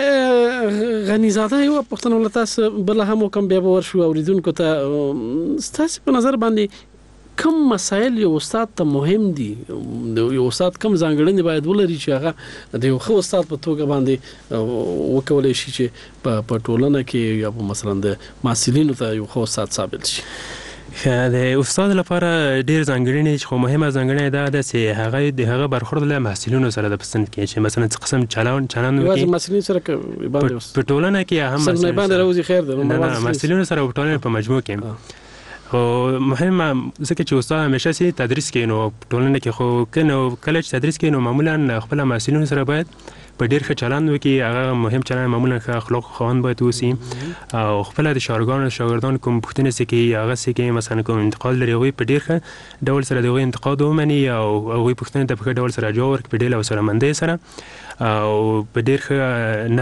D: ښاغلی غنیزاده یوه پوښتنه له تاسو بله هم وکړم بیا به ورشو اورېدونکو ته ستاسې په نظر باندې کوم مسایل یو استاد ته مهم دي یو استاد کوم ځانګړنې باید ولري چې هغه د یو ښه استاد په توګه باندې وکولی شي چې په ټولنه کې یا مثلا د محصلینو ته یو ښه استاد ثابت شي
H: د استاد لپاره ډېر ځانګړنې خو مهمه ځانګړنه دا ده چې هغه د هغه برخورد له محصلینو سره د پسند کې چې مثلا څه قسم چلون چلن
D: وکړي محصلین سره باندې
H: په ټولنه کې هم
D: مثلا باندې راوځي خیر ده
H: نه محصلینو سره په ټولنه په مجموع کې خو مهمه ځکه چې استاد همیشه سي تدریس کوي نو ټولنه کې خو کنه کله چې تدریس کوي نو معمولا خپل محصلینو سره باید په ډېر ښه چلند وکړي هغه مهم چلند معمولا ښه اخلاق خواهان باید اوسي او خپله د شاګردانو شاګردان کوم پوښتنې څه کوي هغه څه کوي مثلا کوم انتقاد لري هغوی په ډېر ښه ډول سره د هغوی انتقاد ومني او هغوی پوښتنې ته په ښه ډول سره جواب ورکړي په ډېر سرمندۍ سره او په ډېر ښه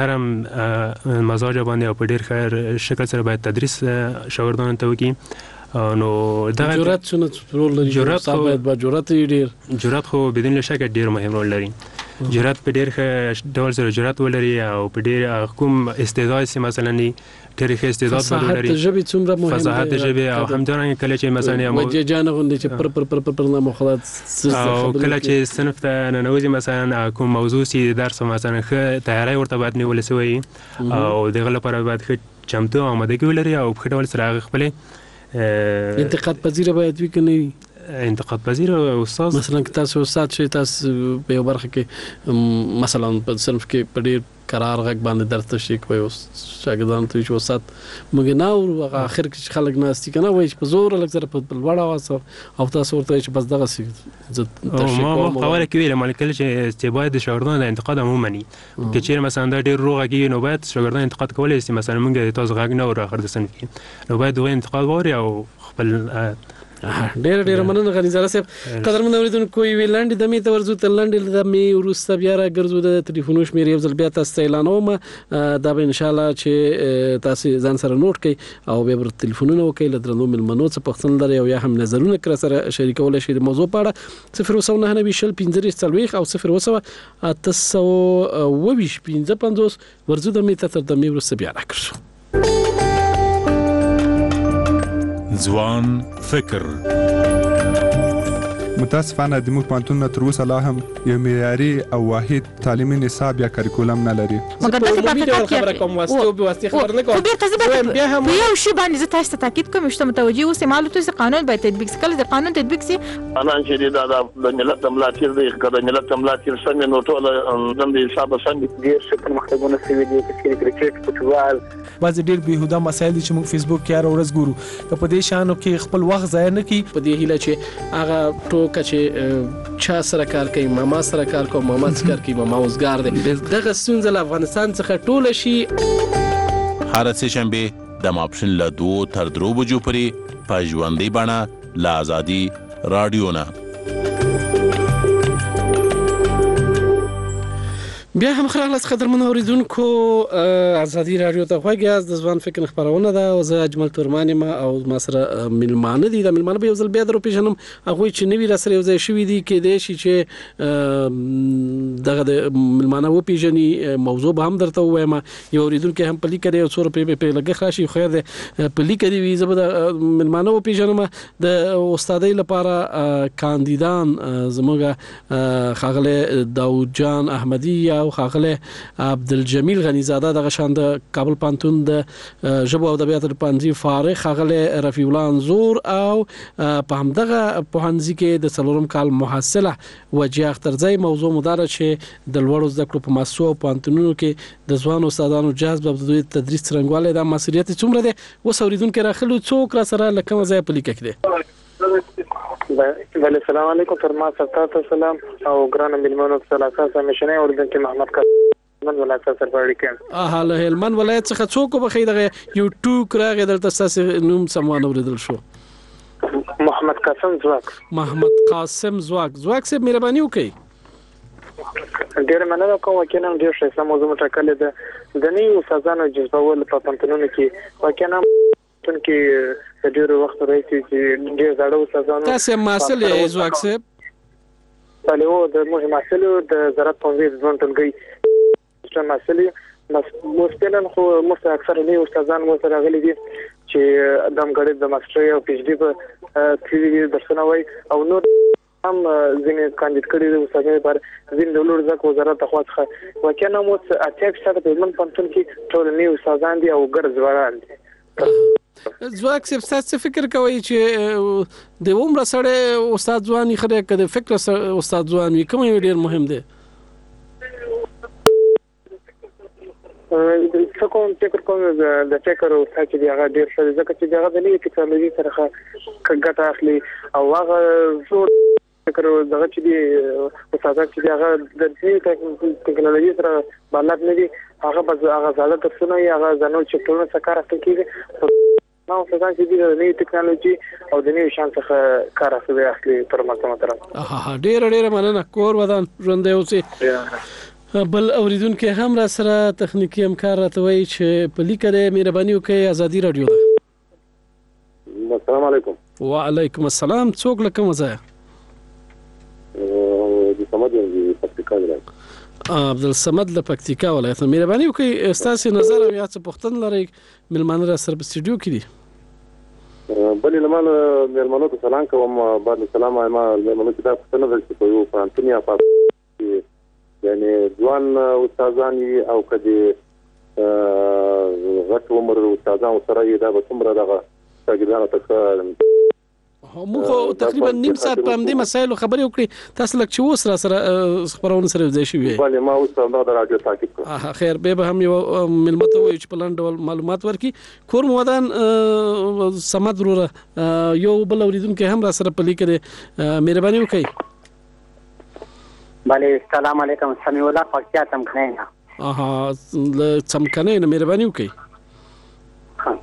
H: نرم مزاج باندې او په ډېر ښه شکل سره باید تدریس شاګردانو ته وکړي نو دغه
D: جرأت څونه رول لري
H: جرأت
D: خو باید با جرأت ډېر
H: جرأت خو بدون شک ډېر مهم رول لري جرأت په ډېر ښه ډول سره جرأت ولري او په ډېر کوم استعداد چې مثلا ډېر ښه استعداد ولري
D: فصاحت ژبې څومره مهم دی
H: فصاحت ژبې او همدارنګه کله چې مثلا یو
D: مجاجانه غوندې چې پر پر پر پر پر مخالفت
H: او کله چې صنف ته ننوځي مثلا کوم موضوع چې درس مثلا ښه تیاری ورته باید نیول شوی او دغه لپاره باید ښه چمتو او آمادګي ولري او په ښه ډول سره هغه خپلې
D: انتقاد پذیره باید وي که نه وي
H: انتقاد پذیر استاد
D: مثلا که تاسو استاد شئ تاسو په یو برخه کې مثلا په صنف کې په ډېر قرار غږ باندې درس تشریح کوئ شاګردانو ته چې استاد موږ نه اورو هغه اخر کې چې خلک ناستي که نه وایي چې په زوره لږ زره په لوړ اواز او تاسو ورته وایئ چې بس دغسې زه تشریح
H: ما
D: کوم
H: خبره کې ویله مالې کله چې باید د شاګردانو د انتقاد هم ومني که چېرې مثلا دا ډېر روغ غږېږي نو باید شاګردان انتقاد کولی شي مثلا موږ تاسو غږ نه اورو اخر د صنف کې نو باید د هغوی انتقاد واوري او خپل
D: ډېر ډېر مننه غنیزاده صاحب قدرمن اورېدونکو یوې لنډې دمې ته ورځو تر لنډې دمې وروسته بیا راګرځو د تلیفونو شمېر یو ځل بیا تاسو ته اعلانوم دا به انشاءالله چې تاسو ځان سره نوټ کړئ او بیا به تلیفونونه وکړئ له درنو مېلمنو څه پوښتنه لرئ او یا هم نظرونه کړه سره شریکولی شئ د موضوع په اړه صفر اووه سوه نهه نوي شل پنځه دېرش څلوېښت او صفر اووه سوه اته سوه اووه ویشت پنځه پنځوس ورځو دمې ته تر دمې وروسته بیا راګرځو
C: ځوان فکر
I: متاسفانه د موږ پوهنتون نه تر اوسه لا هم یو معیاري او واحد تعلیمي نصاب یا کریکولم نه لري
J: مګر داسې په خبره کوم واسطه به واسطه خبر نه کوم بیا هم یو شی باندې زه تاسو ته تاکید کوم چې متوجي اوسئ معلومات چې قانون باید تطبیق شي کله چې قانون تطبیق شي
B: انا چې دا د ملت ملاتیر دی کله ملت ملاتیر څنګه نو ټول د حساب څنګه ډیر څه پرمختګونه شوي دي چې کرکټ فوټبال
K: بعض ډیر بهوده مسایل چې موږ فیسبوک کې هر ورځ ګورو که په دې شانو کې خپل وخت ضایع نه کړي
D: په دې هیله چې هغه ټوکه چې چا سره کار کوي ماما سره کار کوي ماما سره کار کوي ماما اوسګار دی دغه ستونزه له افغانستان څخه ټوله شي
L: هر سه شنبه د ماپښین له دوه تر درو بجو پورې په ژوندۍ بڼه له ازادي رادیو نه
D: بیا هم خلاص قدرمن اوریدونکو ازادي رادیو ته خوږی د ځوان فکر خبرونه ده او زه اجمل تورمانی ما او ما سره ملمانه دي د ملمانه به یو ځل بیا درو پیژنم هغه چې نوی را سره یو ځای شوی دي کې د شي چې دغه د ملمانه و پیژني موضوع به هم درته وایم یو اوریدونکو هم پلی کړي او څور په په لګه خراشي خو د پلی کړي وی زبر ملمانه و پیژنم د استادۍ لپاره کاندیدان زموږه خاغله داود جان احمدی او خاغله عبدالجمیل غنیزاده دغه شان د کابل پانتون د ژبو او ادبیاتو پانځي فارغ خاغله رفیع الله انزور او په همدغه پوهنځي کې د څلورم کال محصله وجه اخترځي موضوع مدار چې د لوړو زده کړو په مؤسسو او پانتونونو کې د ځوانو استادانو جذب او د تدریس څرنګواله د مسؤلیت څومره ده وسوریدونکو راخلو څوک را سره لکه ځای په لیکه کې
M: بله السلام علیکم فرما ستاسو سلام او ګران ملمنو سلام سمشنه اوردونکو محمد من ولایت سره پړی کې
D: اه له هلمند ولایت څخه څوک به خیدغه یوټیوب راغی دلته تاسو نوم سمون اوریدل شو
M: محمد قاسم زواک
D: محمد قاسم زواک زواک سه مهرباني وکړئ
M: ډیر مننه کوم چې نن ډیر ښه موضوع مټکلې ده د نیو سازانو جذبول په پنځونو کې وکینم تون کې د ډیر وخت راځي چې ډیر زړو سازانو
D: تاسو مسلې زواک سه
M: بله او د مهم مسلې د زراعت تنظیم ځوان ټولګي څه مسلې بس مستلن خو مست اکثر نه استادان مو سره غلي دي چې دم غړي د ماستر او پی ایچ ډي په تھری درسونه وای او نو هم ځینې کاندید کړي د استادانو پر ځین د لور ځکه وزارت خواڅخه وکینه مو اټیک سره په من پنځون کې ټول نیو استادان دي او ګرځ وران دي
D: زواک سب تاسو فکر کوي چې د عمر سره استاد ځواني خره کده فکر استاد ځواني کوم ډیر مهم دی
M: څه کوم فکر کوم د فکر او څه چې هغه ډیر څه ځکه چې هغه د نوې ټکنالوژي سره ګټه اخلي او هغه زور فکر دغه چې دی استادان چې هغه د دې ټکنالوژي سره بلد نه دي هغه به هغه زاله ترڅونه هغه ځانو چې ټول څه کار کوي نو څنګه چې د نوې ټکنالوژي او د نوې شان څخه کار اخلي اخلي پر ماته محترم
D: ها ډیر ډیر مننه کور ودان ژوند دی اوسې بل اوریدونکو هم را سره تخنیکی همکار راته وایي چې په لیکره مهرباني وکړئ ازادي رادیو ده
N: السلام علیکم
D: وعلیکم السلام څوک لکه مزه
N: د سمد د پکتیکا ولایت
D: عبد الصمد له پکتیکا ولایت مهرباني وکړئ استاسو نظر او یا څه پوښتنه لرئ ملمانه را سره په سټوډیو کې دي
N: بلې لمن ملمنو ته سلام کوم بعد السلام ما ملمنو ته پوښتنه درته کوم په انټونیا په یعنی ځوان استادان او کدي غټ عمر استادان سره یې دا به څومره دغه شاګردانو ته
D: موږ تقریبا نیم ساعت په دې مسایلو خبرې وکړې تاسو لکه چې اوس را سره خبرونه سره ځای شوی
N: بله ما اوس دا د راډیو تعقیب کوم
D: اه خیر به هم یو ملمت وایي چې په لاندې معلومات ورکي کور مودان سمد وروره یو بل اوریدونکو هم را سره پلی کړي مهرباني وکړئ
O: بله السلام علیکم سمیع الله پکتیا تمکنه
D: اها تمکنه مهرباني وکړئ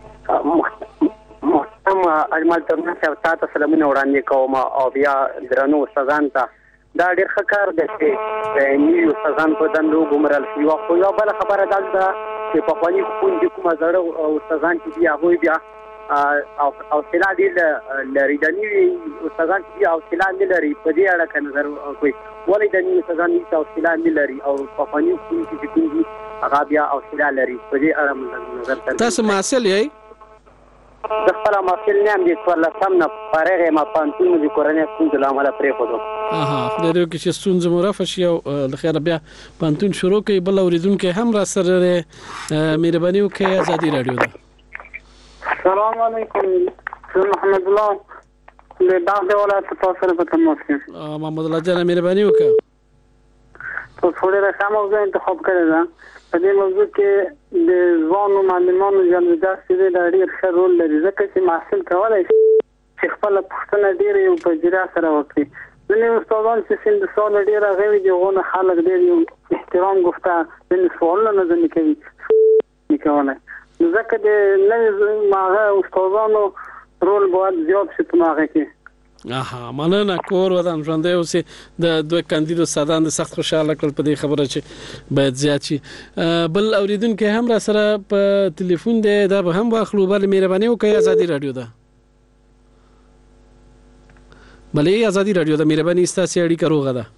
O: محترم اجمل تورمن صاحب تاسو سلامونه وړاندې کوم او بیا درنو استادان ته دا ډېر ښه کار دی چې نیو استادان په دندو ګمرل شي او خو یو بل خبره ده چې په خواني کوم کوم زړه او استادان چې بیا هغوی بیا او او سلا دي لري د نیو استادان چې او سلا نه لري په دې اړه کې نظر کوي ولې د نیو استادان چې او سلا نه لري او په خواني کوم چې کوم دي هغه بیا او سلا لري په دې اړه نظر
D: تاسو مسل یې
O: د خپل مسل نه هم دي څوار سم نه فارغه ما پانتون دي کورنۍ څنګه د عمله پرې خورو
D: اها د یو کې ستونزه مرافه شي او د خیر بیا پانتون شروع کوي بل اوریدونکو هم را سره مهرباني وکړئ ازادي رادیو ده
P: السلام علیکم محمد الله له دغه ولایت په سره په تماس کې
D: محمد الله جان مهرباني وکړه
P: په ټول رقم موضوع انتخاب کړی دا په دې موضوع کې د ځوانو معلمانو جنبدار سره د ډېر ښه رول لري ځکه چې محصل کولای شي چې خپل پوښتنه ډېر یو په جرأت سره وکړي ځینې استادان چې سند سوال ډېر غوي دي غوونه خلک ډېر یو احترام گفته ځینې سوالونه نه ځنې کوي نکونه ځکه د نوې ماغه استادانو رول باید زیات شي په ماغه کې
D: اها مننه کور ودان ژوندې اوسې د دوه کاندید استادان د سخت خوشاله کړل په دې خبره چې باید زیات شي. بل اوریدونکو هم را سره په ټلیفون دی دا به هم واخلو. بل مهرباني وکړئ ازادي رادیو ده بلې ازادي رادیو ده مهرباني ستاسو اړیکه روغه ده.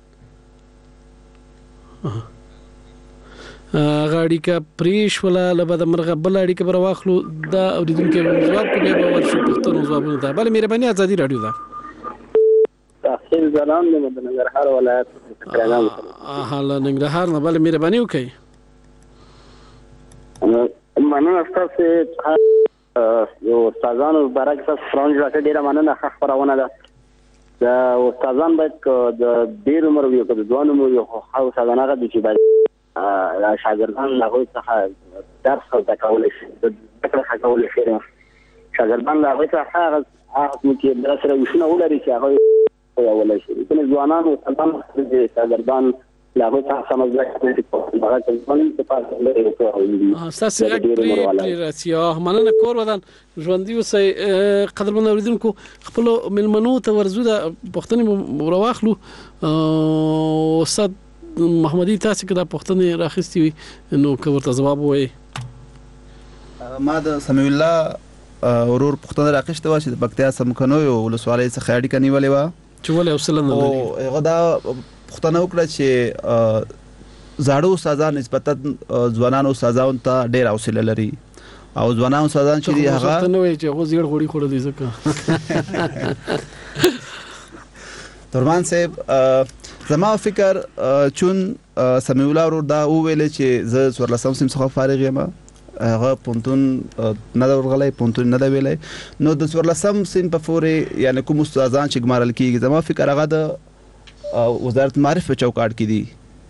D: غاړي کا پریش ولا لبد مرغه بل اړیکه بر واخلو دا اوریدونکو جواب کوي به ورشي پښتون جوابونه ده. بل مهرباني ازادي رادیو ده
Q: تحصیل زلام د ننګرهار ولایت پرېګام
D: حالا ننګرهار نه. بل مهرباني وکړئ.
Q: مننه تاسو یو استادانو برعکس فرانج راته ډیره مننه خبرونه ده. د استادان باید د ډیر عمر یو د ځوان عمر یو خو استادانه د چې باید شاګردان له هغوی څخه درس زده کولی شي د زده کړې کولی شي. شاګردان له هغوی څخه هغه هغه چې در سره ویشونه ولري چې هغوی ویولی شي. ځینې ځوانان استادان چې شاګردان له هغوی څخه سم زده کړي هغه ځوان ته پاتې لري کوي.
D: ستاسو ډېر راسیا مننه کور ودان ژوندي اوسئ. قدرمن اوریدونکو خپل ملمنو ته ورزو د پښتنې راواخلو. استاد محمدي تاسو کدا پښتنې راخستي وي نو که ورته جواب وایي.
G: ما د سمیع الله ورور پښتنه راخسته و چې د پکتیا سمکنو یو ولسوالۍ څخه اړیکه نیولې و
D: چې ولې حوصله نه لري.
G: او هغه دا پښتنه وکړه چې زاړو استادان نسبتا ځوانانو استادانو ته ډېر حوصله لري او ځوانانو استادان چې دی هغه
D: نه وایي چې هغه زیړ غوړي خوړل دي ځکه
G: ترمان صاحب زما فکر چون سمیع الله ورور دا وویل چې زه څوارلسم صنف څخه فارغ یم هغه پونتون نه ورغلی پونتون نه دی ویلی نو د څوارلسم صنف پورې یعنی کوم استادان چې ګمارل کېږي زما فکر هغه د وزارت معارف په چوکاټ کې دي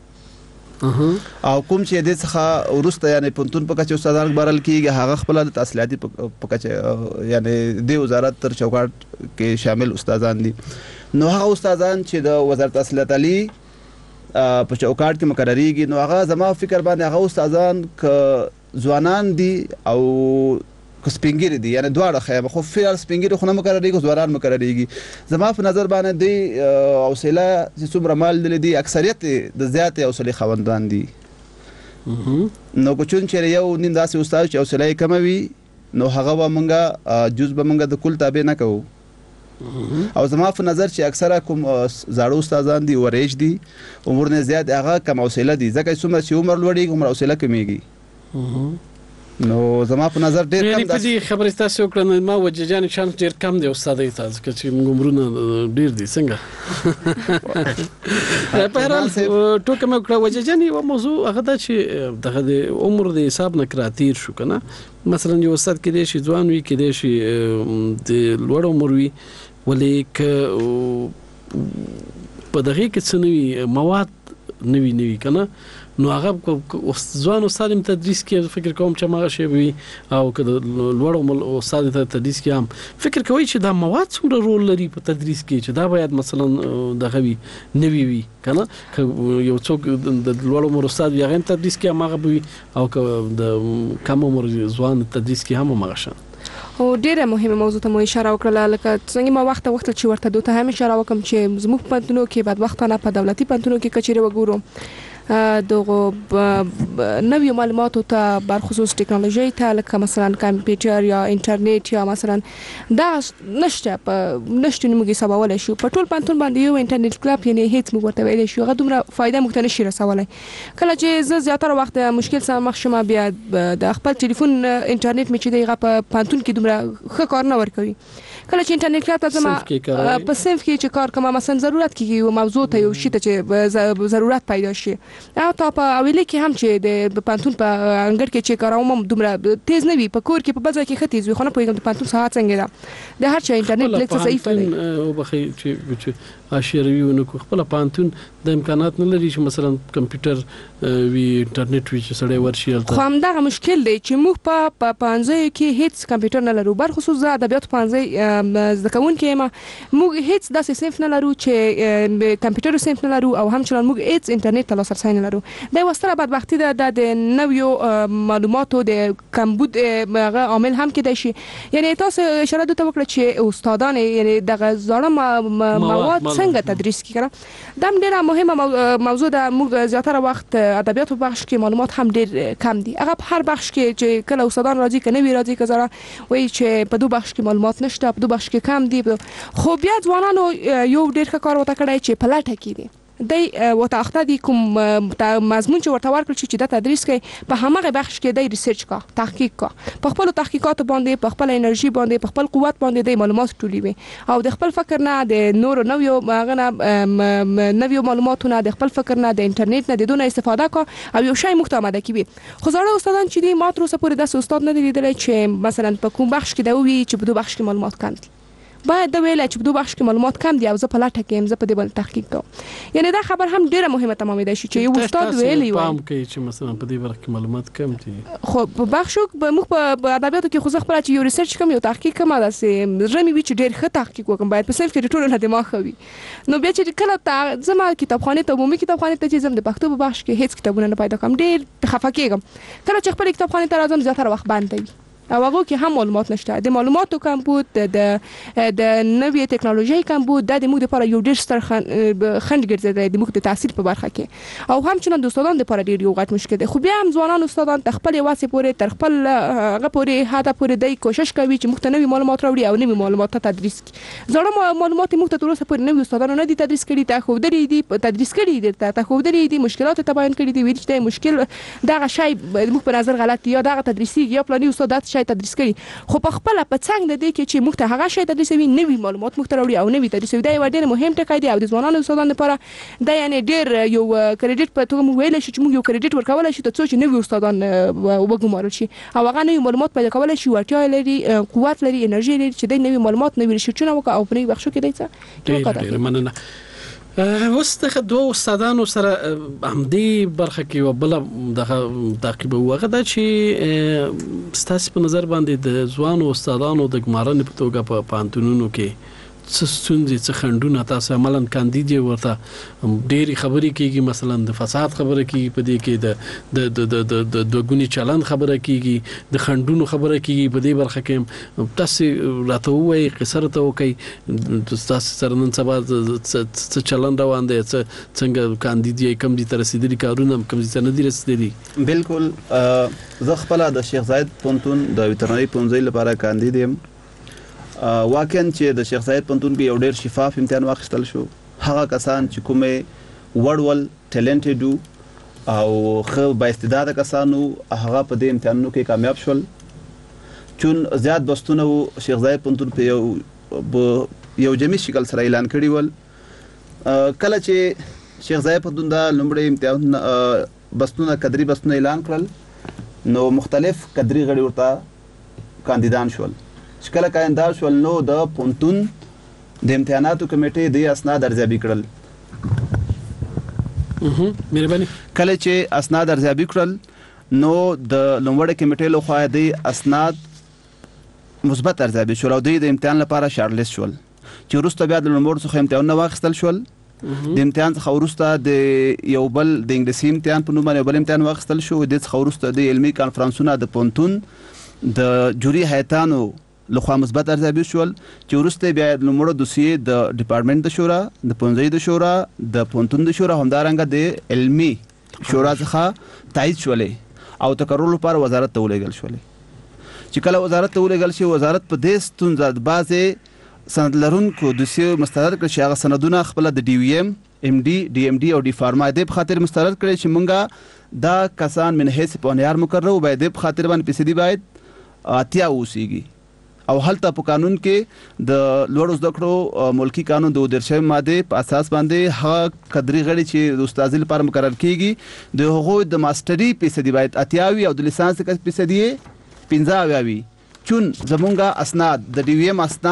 G: او کوم چې د څخه ورسته یعنی پونتون په کچه استادان ګمارل کېږي هغه خپل د تحصیلاتي په کچه یعنی د وزارت تر چوکاټ کې شامل استادان دي. نو هغه استادان چې د وزارت تحصیلات علی په چوکاټ کې مقرریږي نو هغه زما فکر باندې هغه استادان ک ځوانان دي او ک سپینګری دي یعنی دواړه خیمه خو فعل سپینګری خو نه مقرریږي ځوانان مقرریږي. زما په نظر باندې دی حوصله چې څومره مال دي دي اکثریت د زیات حوصله خوندان دي. نو کو چون چې یو نیم داسې استاد چې حوصله کم وي نو هغه به مونږه جز به مونږه د کل تابع نه کوو. او زما په نظر چې اکثره کوم زاړو استادان دي ورېج دي عمر نه زیات هغه کم حوصله دي ځکه څومره چې عمر لوړي عمر حوصله کمیږي. نو زما په نظر ډېر کم
D: د دې خبرې تاسو وکړه ما وجهجان شان ډېر کم دی استادای تاسو چې موږ عمرونه ډېر دي څنګه په هر حال ټوکه مې وکړه وجهجان یو موضوع هغه دا چې دغه د عمر د حساب نه کراتیر شو کنه مثلا یو استاد کې دی چې ځوان وي کې دی چې د لوړ عمر وي ولې ک په دغه کې څه نوي مواد نوي نوي کنه نو هغه ځوان استاد تدریس کې فکر کوم چې ما شی وي او که لوړ عمر استاد تدریس کې هم فکر کوي چې دا مواد څومره رول لري په تدریس کې چې دا باید مثلا دغه وي نوي وي کنه یو څوک د لوړ عمر استاد یې غن تدریس کې هم هغه وي او که د کم عمر ځوان تدریس کې هم هغه شان.
F: او ډیره مهمه موضوع ته مو اشاره وکړه لکه څنګه ما وخت وخت چې ورته دوته هم اشاره وکم چې زموږ پنځونو کې بعد وخت نه په دولتي پنځونو کې کچېره وګورو دغه نوې معلوماتو ته برخصوص ټکنالوژي ته لکه مثلا کمپیوټر یا انټرنیټ یا مثلا دا نشته په نشته موږ حسابولای شو په ټول پنځون باندې یو انټرنیټ کلب یعنی هیڅ موږ ورته ویل شو هغه دومره فائدہ موږ ته نشي رسولای. کله چې زه زیاتره وخت مشکل سره مخ شوم بیا د خپل ټلیفون انټرنیټ مې چې دغه په پنځون کې دومره ښه کار نه ورکوي. کله چې انټرنیټ کلب ته زما په صنف کې چې کار کوم مثلا ضرورت کې یو موضوع ته یو شی ته چې ضرورت پیدا شي او تا په اویل کې هم چې د پانتون په انګړ کې چې کاروم دومره تیز نه وي په کور کې په بازار کې ختیز وي خو نه پوهیږم د پانتون ساعت څنګه ده د هر چا انټرنیټ لیک صحیح فعال
D: او بخي چې اشیروي ونکو خپل پانتون د امکانات نه لري چې مثلا کمپیوټر وی انټرنیټ وی چې سړی ورشي
F: خو همدغه مشکل دی چې موږ په پانځه کې هیڅ کمپیوټر نه لرو بر خصوص د ادبیات پانځه زده کوونکي ما موږ هیڅ داسې صنف نه لرو چې کمپیوټر صنف نه لرو او همچنان موږ هیڅ انټرنیټ ته لاسرسی نه لرو دا یو ستره بدبختی ده د نویو معلوماتو د کمبود هغه عامل هم کېدای شي یعنی تاسو اشاره دوته وکړه چې استادان یعنی دغه زړه مواد څنګه تدریس کیږي دا ډیره مهمه موضوع ده موږ زیاتره وخت ادبیات په بخش کې معلومات هم ډیر کم دي هغه په هر بخش کې چې کله استادان راځي کنه وی راځي که زړه وایي چې په دوه بخش کې معلومات نشته په دوه بخش کې کم دي خو بیا ځوانانو یو ډیر ښه کار وته کړی چې په لټه کې دي دی وته اخته دي کوم مضمون چې ورته ورکړل چې د تدریس کوي په همغه بخش کې د ریسرچ کا تحقیق کا په خپل تحقیقات باندې په خپل انرژي باندې په خپل قوت باندې د معلومات ټولوي او د خپل فکر نه د نور نویو غنه نویو معلوماتونه د خپل فکر نه د انټرنیټ نه د دونه استفاده کا او یو شی محتمل کوي خو زړه استادان چې دي ماترو سپورې د استاد نه لیدل چې مثلا په کوم بخش کې دا وی چې په دوه بخش کې معلومات کم دي باید دا ویل چې په دوه بخش کې معلومات کم دي او زه په لټه کې هم زه په دې باندې تحقیق کوم یعنی دا خبر هم ډیره مهمه تمامېدای شي چې یو استاد ویلی وي
D: پام کوي چې مثلا په دې برخه کې معلومات کم دي
F: خو په بخشو به موږ په ادبیاتو کې خو زه خپل چې یو ریسرچ کوم یو تحقیق کوم دا سه رمي وی چې ډیر ښه تحقیق وکم باید په صنف کې ټول نه دماغ خوي نو بیا چې کله زما کتابخانه ته عمومي کتابخانه ته چې زم د پښتو په بخش کې هیڅ کتابونه نه پیدا کوم ډیر خفه کېږم کله چې خپل کتابخانه ته راځم زیاتره وخت بند دی او هغه کې هم معلومات نشته د معلوماتو کمبود د د نوې ټکنالوژي کمبود د موږ لپاره یو ډېر ستر خنډ ګرځي د موږ د تحصیل په برخه کې او هم چې د استادانو لپاره ډېر یو غټ مشکل دی خو بیا هم ځوانان استادان تخپل واسه پورې تر خپل هغه پورې هدا پورې د کوشش کوي چې موږ ته نوې معلومات راوړي او نوې معلومات ته تدریس کړي زړه معلومات موږ ته تر اوسه پورې نوې استادانو نه دي تدریس کړي ته خو درې دي تدریس کړي دي ته خو درې دي مشکلات ته بیان کړي دي ویل چې مشکل دغه شی موږ په نظر غلط یا دغه تدریسي یا پلاني استاد شی تدریس کړي خو په خپل په څنګه د دې کې چې موږ ته هغه شی تدریسوي نوې معلومات موږ ته راوړي او نوې تدریسوي دا یو ډېر مهم ټکی دی او د ځوانانو استادانو لپاره دا یعنی ډېر یو کریډټ په توګه موږ ویل شي چې موږ یو کریډټ ورکول شي ته چې نوې استادان وګمارل شي او هغه نوې معلومات پیدا کول شي ورته لري قوت لري انرژي لري چې د نوې معلومات نوې ریسرچونه وکړي او په نوې بخشو کې دی څه
D: ډېر مننه اوس د دوه استادانو سره همدې برخه کې وبله دغه تعقیب وغه دا چې ستاسو په نظر باندې د ځوانو استادانو د ګمارنې په توګه په پانتونونو کې څه ستونزې څه خنډونه تاسو عملاً کاندید ورته ډېری خبرې کیږي مثلا د فساد خبره کیږي په دې کې د د د د دوګونی چلند خبره کیږي د خنډونو خبره کیږي په دې برخه کې تاسو راته وایي قصر ته وکي تاسو سره نن سبا څه چلند روان دی څنګه کاندید یې کم دي تر رسیدلي کارونه کم دي نه دي رسیدلي
G: بالکل زه خپل د شیخ زاید پونتون د ویټرنری پونځي لپاره کاندید یم واقعا چې د شیخ زاید پونتون کې یو ډېر شفاف امتحان واخیستل شو هغه کسان چې کومه وړول ټیلنټډ او خو با استعداد کسانو هغه په دې امتحانونو کې کامیاب شول چون زیات بستونه شیخ زاید پونتون په یو یو جمعي شکل سره اعلان کړی ول کله چې شیخ زاید پونتون دا لومړی امتحان بستونه قدري بستونه اعلان کړل نو مختلف قدري غړي ورته کاندیدان شول چې کله کاندیدان شول نو د پونتون د امتحاناتو کمیټې د اسناد ارزیابي کړل
D: مهرباني
G: کله چې اسناد ارزیابي کړل نو د لومړی کمیټې لخوا د اسناد مثبت ارزیابي شول او د امتحان لپاره شارټ لیست شول چې وروسته بیا د لومړي څخه امتحانونه واخیستل شول د امتحان څخه وروسته د یو بل د انګلیسي امتحان په نوم باندې بل امتحان واخیستل شو د څخه وروسته د علمي کانفرنسونو د پونتون د جوري هیئتانو لخوا مثبت ارزیابي شول چې وروسته بیا د لومړو دوسیې د ډپارټمنټ د شورا د پونځي د شورا د پونتون د شورا همدارنګه د علمي شورا څخه تایید شولې او تقرر لپاره وزارت ته ولېږل شولې چې کله وزارت ته ولېږل شي وزارت په دې ستونزه د بعضې سند لرونکو دوسیو مستند کړ چې هغه سندونه خپل د ډي وي ایم ام ډي ډي ام ډي او ډي فارما د په خاطر مستند کړي چې مونږه دا کسان من حیث پونیار مقرر او باید په خاطر باندې پیسې دی باید اتیا اوسېږي او هلته په قانون کې د لوړو زده کړو ملکی قانون د درشم ماده په اساس باندې هغه قدري غړي چې د استادۍ لپاره مقرر کیږي د هغوی د ماستری پیسې دی باید اتیاوي او د لیسانس پیسې دی پنځه اویاوي چون زمونږه اسناد د ډي وی ایم اسناد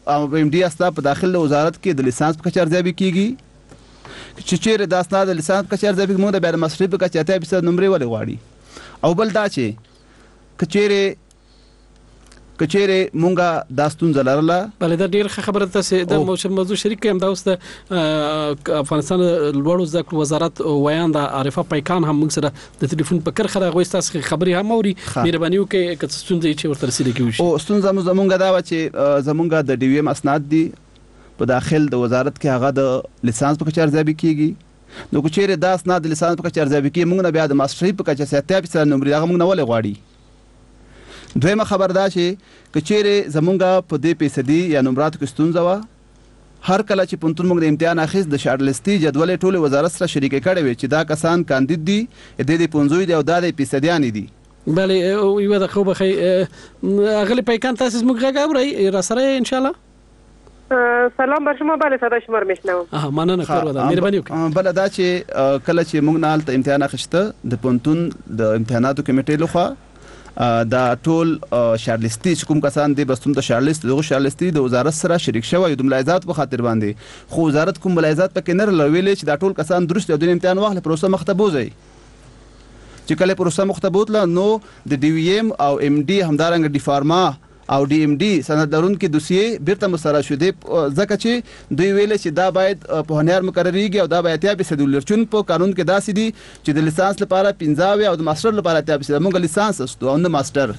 G: او ام ډي اسناد په داخل وزارت کې د لیسانس په کچه ارزیابي کیږي چې چیرې دا اسناد د لیسانس په کچه ارزیابي موږ د بیا د ماسترۍ په کچه اتیا فیصد نمرې ولې غواړي. او بل دا چې کچېرې کچېرې مونږه دا ستونزه لرله.
D: بله دا ډېر ښه خبره ده چې د موضوع شریک کړم. دا اوس د افغانستان لوړو زده کړو وزارت ویان د عارفه پیکان هم موږ سره د ټلیفون په کرښه راغوي. ستاسو خبرې هم اوري. مهرباني وکړئ که څه ستونزه چې ورته رسېدلې وشي.
G: او ستونزه مو زمونږ دا وه چې زمونږ د ډي وي ایم اسناد دي په داخل د وزارت کې هغه د لیسانس په کچه ارزیابي کیږي. نو که چیرې دا اسناد د لیسانس په کچه ارزیابي کیږي موږ نه بیا د ماسترۍ په کچه اتیا فیصد نمرې هغه موږ نه ولې غواړي. دویمه خبر دا چې که چیرې زمونږ په دې فیصدي یا نمراتو کې ستونزه وه هر کله چې پوهنتون موږ د امتحان اخیست د شارټ لیستي جدول یې ټولې وزارت سره شریکې کړې وې چې دا کسان کاندید دي د دې پنځوي دي او دا د فیصدیان دي.
D: بله یوه دقیقه وبخئ اغلې پیکان تاسو زموږ غږ اورئ را سره ان شاء الله.
R: سلام بر شما. بله صدای شما رو میشنوم.
D: آها مننه کار ودا مهرباني وکړئ.
G: بله دا چې کله چې موږ نه هلته امتحان اخیسته د پوهنتون د امتحاناتو کمیټې لخوا دا ټول شارلیستي چې کوم کسان دي بستون ته شارلیست دغه شارلیستي د وزارت سره شریک شوی د ملاحظات په خاطر باندې خو وزارت کوم ملاحظات پکې نه لرلې چې دا ټول کسان درست د امتحان واخله پروسه مخته بوزي. چې کله پروسه مخته بوتله نو د ډي وي ایم او ام ډي همدارنګه ډي فارما او ډي ام ډي سند لرونکي دوسیې بیرته مسره شوې ځکه چې دوی ویل چې دا باید پوهنیار مقرریږي او دا باید اتیا فیصد ولرچون په قانون کې داسې دي چې د لیسانس لپاره پنځه او د ماستر لپاره اتیا فیصد. موږ لیسانس استو او نه ماستر.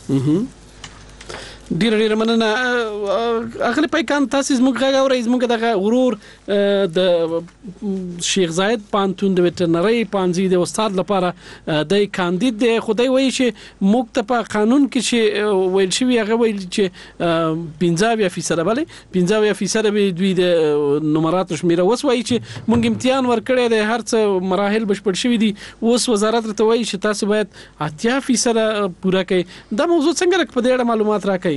D: ډیر ډیر مننه. اغلی پیکان تاسو زموږ غږ اورئ. زموږ دغه غرور د شیخ زاید پانتون د وټرنری پانځي د استاد لپاره د کاندید دی. خدای وایي چې موږ ته په قانون کې چې ویل شوی هغه ویل چې پنځه فیصد بله پنځه فیصد به دوی د نمراتو شمیره وس وایي چې موږ امتحان ورکړی دی هر څه مراحل بشپړ شوي دي. اوس وزارت ته وایي چې تاسو باید اتیا فیصد پوره کړئ. دا موضوع څنګه په دې اړه معلومات راکړئ؟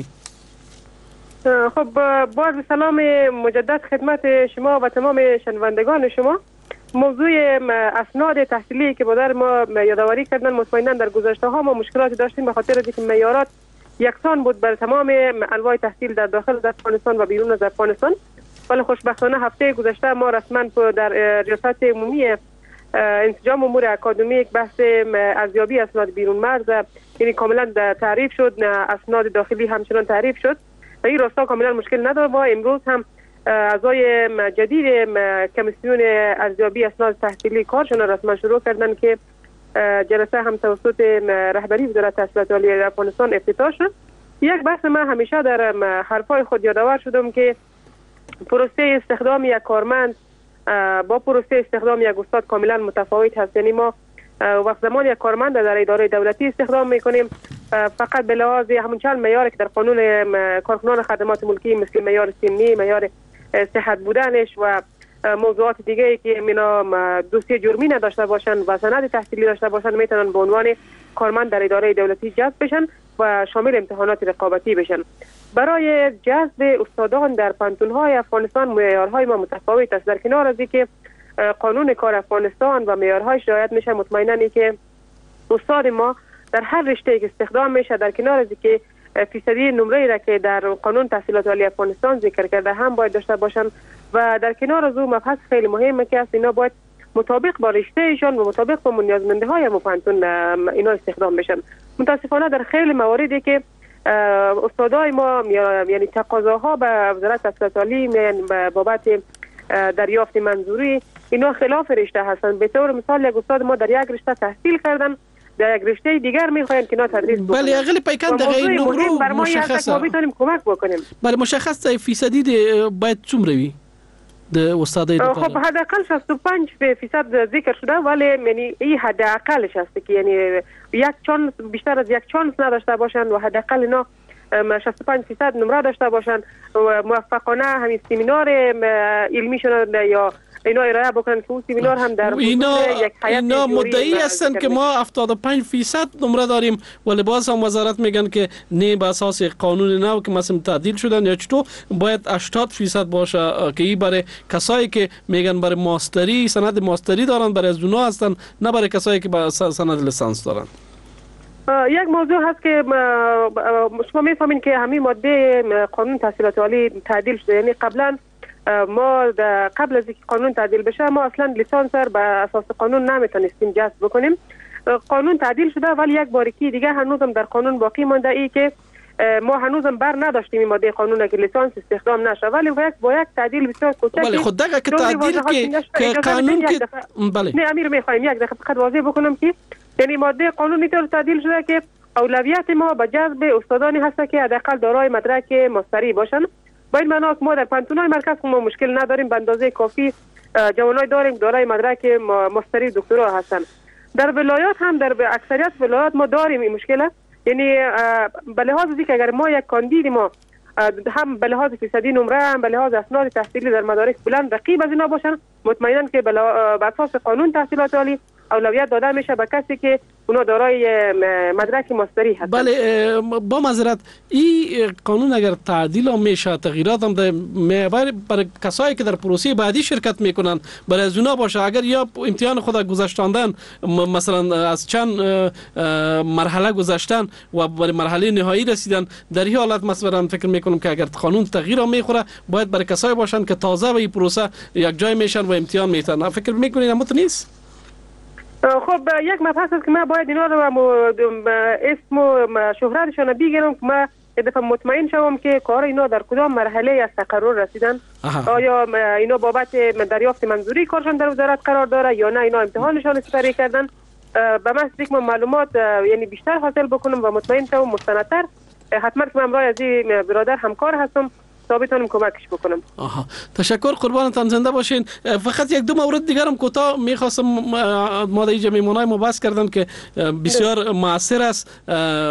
R: خب با سلام مجدد خدمت شما و تمام شنوندگان شما. موضوع اسناد تحصیلی که مادر ما یادآوری کردن مطمئنا در گذشته ها ما مشکلاتی داشتیم به خاطر اینکه معیارات یکسان بود بر تمام انواع تحصیل در داخل افغانستان و بیرون از افغانستان. ولی خوشبختانه هفته گذشته ما رسما در ریاست عمومی انسجام امور اکادمیک بحث ارزیابی اسناد بیرون مرز یعنی کاملا تعریف شد. اسناد داخلی همچنان تعریف شد. در این راستا کاملا مشکل نداره. ما امروز هم اعضای جدید کمیسیون ارزیابی اسناد تحصیلی کارشون رسما شروع کردن که جلسه هم توسط رهبری وزارت تحصیلات عالی افغانستان افتتاح شد. یک بحث من همیشه در حرفای خود یادآور شدم که پروسه استخدام یک کارمند با پروسه استخدام یک استاد کاملا متفاوت هست. یعنی ما وقت زمان یک کارمند در اداره دولتی استخدام میکنیم فقط به لحاظ همون چند معیاری که در قانون کارکنان خدمات ملکی مثل معیار سنی، معیار صحت بودنش و موضوعات دیگه ای که اینا دوسیه جرمی نداشته باشن و سند تحصیلی داشته باشن میتونن به عنوان کارمند در اداره دولتی جذب بشن و شامل امتحانات رقابتی بشن. برای جذب استادان در پانتون‌های افغانستان معیارهای ما متفاوت است. در کنار از اینکه قانون کار افغانستان و معیارهاش رعایت میشه مطمئنا اینکه استاد ما در هر رشته که استخدام میشه در کنار از اینکه فیصدی نمره را که در قانون تحصیلات عالی افغانستان ذکر کرده هم باید داشته باشن و در کنار از اون مبحث خیلی مهمه که است اینا باید مطابق با رشتهشان و مطابق با نیازمنده های پانتون اینا استخدام بشن. متاسفانه در خیلی مواردی که استادای ما یعنی تقاضاها به وزارت تحصیلات عالی بابت دریافت منظوری اینا خلاف رشته هستند. به طور مثال یک استاد ما در یک رشته تحصیل کردن در یک رشته دیگر میخواین که نا تدریس بکنن.
D: بله اقل پیکان دغه نمرو مشخصه
R: ما بتونیم کمک بکنیم.
D: بله مشخص فیصدی باید څومره وي د استادای لپاره؟
R: خب حداقل شصت و پنج فیصد ذکر شده ولی یعنی این حداقلش است که یعنی یک چانس بیشتر از یک چانس نداشته باشن و حداقل اینا شصت و پنج فیصد نمره داشته باشن و موفقانه همین سمینار علمیشون یا اینا ارائه بکنن که اون سمینار هم در
D: اینا یک حیات اینا مدعی هستن که ما هفتاد و پنج فیصد نمره داریم ولی باز هم وزارت میگن که نه به اساس قانون نو که مثلا تعدیل شدن یا چطور باید هشتاد فیصد باشه که این برای کسایی که میگن برای ماستری سند ماستری دارن برای از اونا هستن نه برای کسایی که با سند لیسانس دارن.
R: یک موضوع هست که شما میفهمین که همین ماده قانون تحصیلات عالی تعدیل شده. یعنی قبلا ما قبل از اینکه قانون تعدیل بشه ما اصلا لیسانس را به اساس قانون نمیتونستیم جذب بکنیم. قانون تعدیل شده ولی یک باریکی دیگه هنوزم در قانون باقی مانده، ای که ما هنوزم بر نداشتیم این ماده قانون که لیسانس استخدام نشه، ولی با یک با یک تعدیل بسیار کوچک.
D: بله خود دقیقاً که تعدیل که که قانون که
R: بله نه امیر میخوایم یک دقیقه فقط واضح بکنم که یعنی ماده قانون اینطور تعدیل شده که اولویت ما به جذب استادانی هست که حداقل دارای مدرک ماستری باشن. با این معنا ما در پانتونای مرکز ما مشکل نداریم، به اندازه کافی جوانای داریم دارای مدرک ماستری دکترا هستن. در ولایات هم در اکثریت ولایات ما داریم این مشکل. یعنی به لحاظ اینکه اگر ما یک کاندید ما هم به لحاظ فیصدی نمره هم به لحاظ اسناد تحصیلی در مدارس بلند رقیب از اینا باشن، مطمئنا که به اساس قانون تحصیلات عالی اولویت داده میشه به کسی که اونا دارای مدرک ماستری هستند.
D: بله با معذرت این قانون اگر تعدیل هم میشه تغییرات هم ده میبره برای کسایی که در پروسه بعدی شرکت میکنن برای از اونا باشه. اگر یا امتحان خود گذاشتاندن مثلا از چند مرحله گذاشتن و برای مرحله نهایی رسیدن، در این حالت مثلا فکر میکنم که اگر قانون تغییر هم میخوره باید برای کسایی باشن که تازه به این پروسه یک جای میشن و امتحان میتن. فکر میکنین همون نیست؟
R: خب یک مبحث است که من باید اینا رو اسم و شهرتشون بگیرم که من یه دفعه مطمئن شوم که کار اینا در کدام مرحله از تقرر رسیدن. آها. آیا اینا بابت دریافت منظوری کارشون در وزارت قرار داره یا نه اینا امتحانشون سپری کردن. به محض اینکه من معلومات یعنی بیشتر حاصل بکنم و مطمئن شوم مستندتر، حتما که من امروز از این برادر همکار هستم تا بتونم کمکش بکنم.
D: آها تشکر، قربانتان، زنده باشین. فقط یک دو مورد دیگر هم کوتاه میخواستم ما در اینجا میمونای ما بحث کردم که بسیار موثر است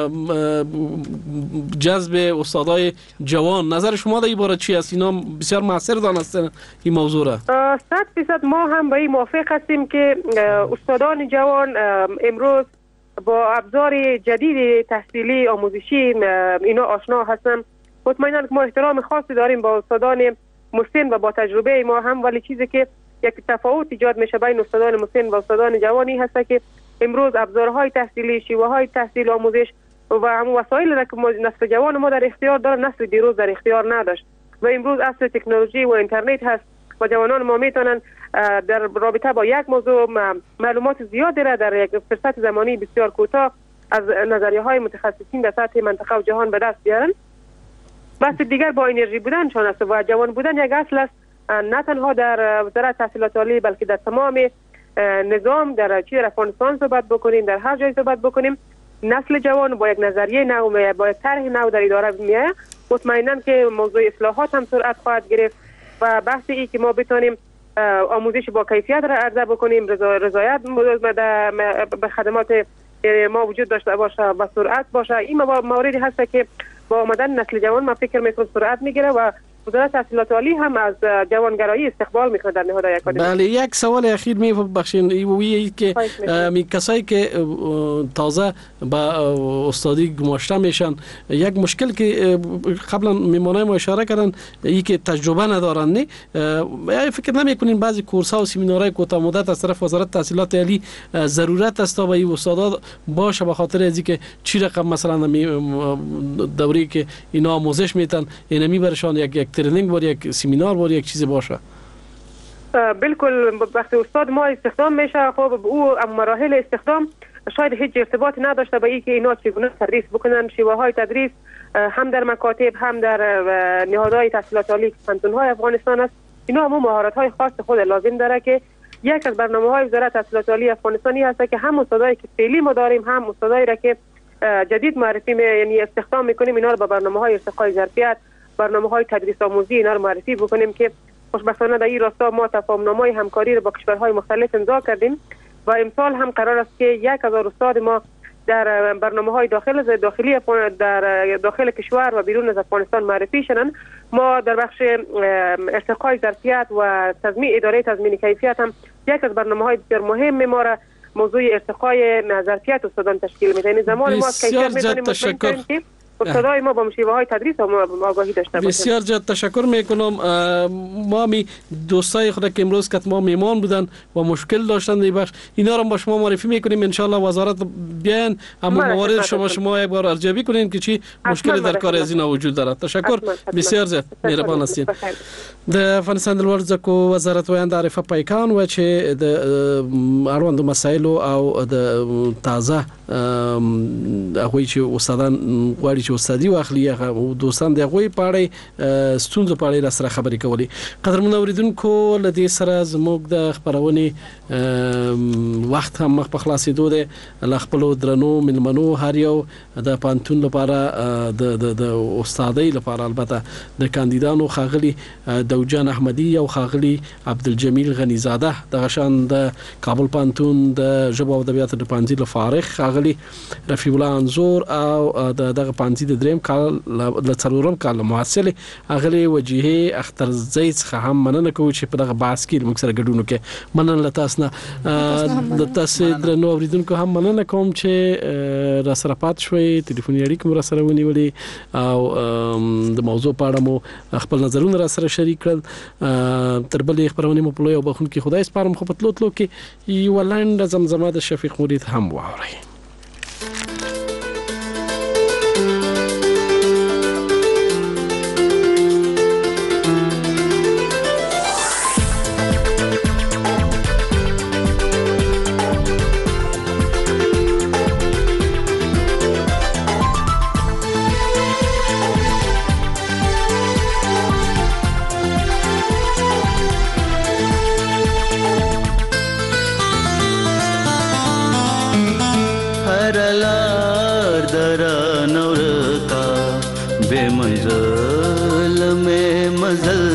D: جذب استادای جوان. نظر شما در این باره چی است؟ اینا بسیار موثر دانستن این موضوع را.
R: صد درصد ما هم به این موافق هستیم که استادان جوان امروز با ابزار جدید تحصیلی آموزشی اینا آشنا هستن. مطمئنا ما احترام خاصی داریم با استادان مسن و با تجربه ما هم، ولی چیزی که یک تفاوت ایجاد میشه بین استادان مسن و استادان جوانی هست که امروز ابزارهای تحصیلی، شیوه های تحصیل آموزش و هم وسایل را که نسل جوان ما در اختیار داره نسل دیروز در اختیار نداشت و امروز عصر تکنولوژی و اینترنت هست و جوانان ما میتونن در رابطه با یک موضوع معلومات زیادی را در یک فرصت زمانی بسیار کوتاه از نظریه های متخصصین در سطح منطقه و جهان به دست بیارن. بس دیگر با انرژی بودن چون است و جوان بودن یک اصل است، نه تنها در وزارت تحصیلات عالی بلکه در تمام نظام در چی در افغانستان صحبت بکنیم، در هر جای صحبت بکنیم، نسل جوان با یک نظریه نو با یک طرح نو در اداره میاد. مطمئنا که موضوع اصلاحات هم سرعت خواهد گرفت و بحث ای که ما بتونیم آموزش با کیفیت را عرضه بکنیم، رضایت به خدمات ما وجود داشته باشه و سرعت باشه، این موردی هست که با آمدن نسل جوان ما فکر میکنم سرعت میگیره و وزارت تحصیلات عالی هم از جوانگرایی استقبال میکنه در نهاد اکادمی.
D: بله یک سوال اخیر می بخشین ای که می کسایی که تازه با استادی گماشته میشن، یک مشکل که قبلا میمونه ما اشاره کردن ای که تجربه ندارن، نه فکر نمیکنین بعضی کورس ها و سمینارهای کوتاه مدت از طرف وزارت تحصیلات عالی ضرورت است تا به این استادا باشه به خاطر از اینکه چی رقم مثلا دوری که اینا آموزش میتن اینا میبرشان یک یک ترنینگ بار یک سمینار بار یک چیزی باشه؟
R: بالکل وقتی استاد ما استخدام میشه خب او مراحل استخدام شاید هیچ ارتباطی نداشته به اینکه اینا چگونه تدریس بکنن، شیوه های تدریس هم در مکاتب هم در نهادهای تحصیلات عالی پانتون‌های افغانستان است. اینا هم مهارت های خاص خود لازم داره که یک از برنامه‌های وزارت تحصیلات عالی افغانستانی هست که هم استادایی که فعلی ما داریم هم استادایی را که جدید معرفی می یعنی استخدام میکنیم اینا رو با برنامه‌های ارتقای ظرفیت، برنامه‌های تدریس آموزی اینا رو معرفی بکنیم که خوشبختانه در این راستا ما تفاهم‌نامه‌های همکاری رو با کشورهای مختلف امضا کردیم و امسال هم قرار است که یک هزار استاد ما در برنامه‌های داخل داخلی در داخل کشور و بیرون از افغانستان معرفی شدن. ما در بخش ارتقای ظرفیت و تضمین اداره تضمین کیفیت هم یک از برنامه‌های بسیار مهم ما را موضوع ارتقای ظرفیت استادان تشکیل میده. یعنی زمان ما کیفیت می‌تونیم استادای ما با شیوه های تدریس هم آگاهی داشته باشیم.
D: بسیار زیاد تشکر میکنم. ما می دوستای خود که امروز که ما میمان بودن و مشکل داشتن این بخش اینا رو با شما معرفی میکنیم. ان شاء الله وزارت بیان اما موارد شما شما یک بار ارزیابی کنین که چی مشکل در کار از اینا وجود دارد. تشکر بسیار زیاد مهربان هستین. د افغانستان د لوړ زکو وزارت ویاند عارفه پایکان و چې د اړوندو مسایلو او د تازه هغه چې استادان غواړي چې استادي واخلي هغه دوستان د هغه په اړه ستونزو په اړه سره خبرې کولې. قدرمن اوریدونکو لدې سره زموږ د خبرونې وخت هم مخ په خلاصېدو دی. ل خپل درنو ملمنو هر یو د پانتون لپاره د د استادۍ لپاره البته د کاندیدانو خاغلی دوجان احمدی او خاغلی عبدالجمیل غنیزاده د غشان د کابل پانتون د ژبه او ادبیات د پانځي لفارغ خاغلی رفیع الله انزور او د دغه پانځي د دریم کال ل څلورم کال محصل اغلی وجهه اختر زید څخه هم مننه کوي چې په دغه بحث کې موږ سره ګډون وکړي. مننه لتاسنه د تاسو درنو اوریدونکو هم مننه کوم چې را سره پات شوي ټلیفوني اړیکې مو را سره ونیولې او د موضوع په اړه مو خپل نظرونه را سره شریک کړل. تر بلې خبرونه مو په لوی او بخون کې خدای سپارم خو په تلو تلو کې یو لاند زمزمه د شفیق مرید هم واوري.
S: मज़ल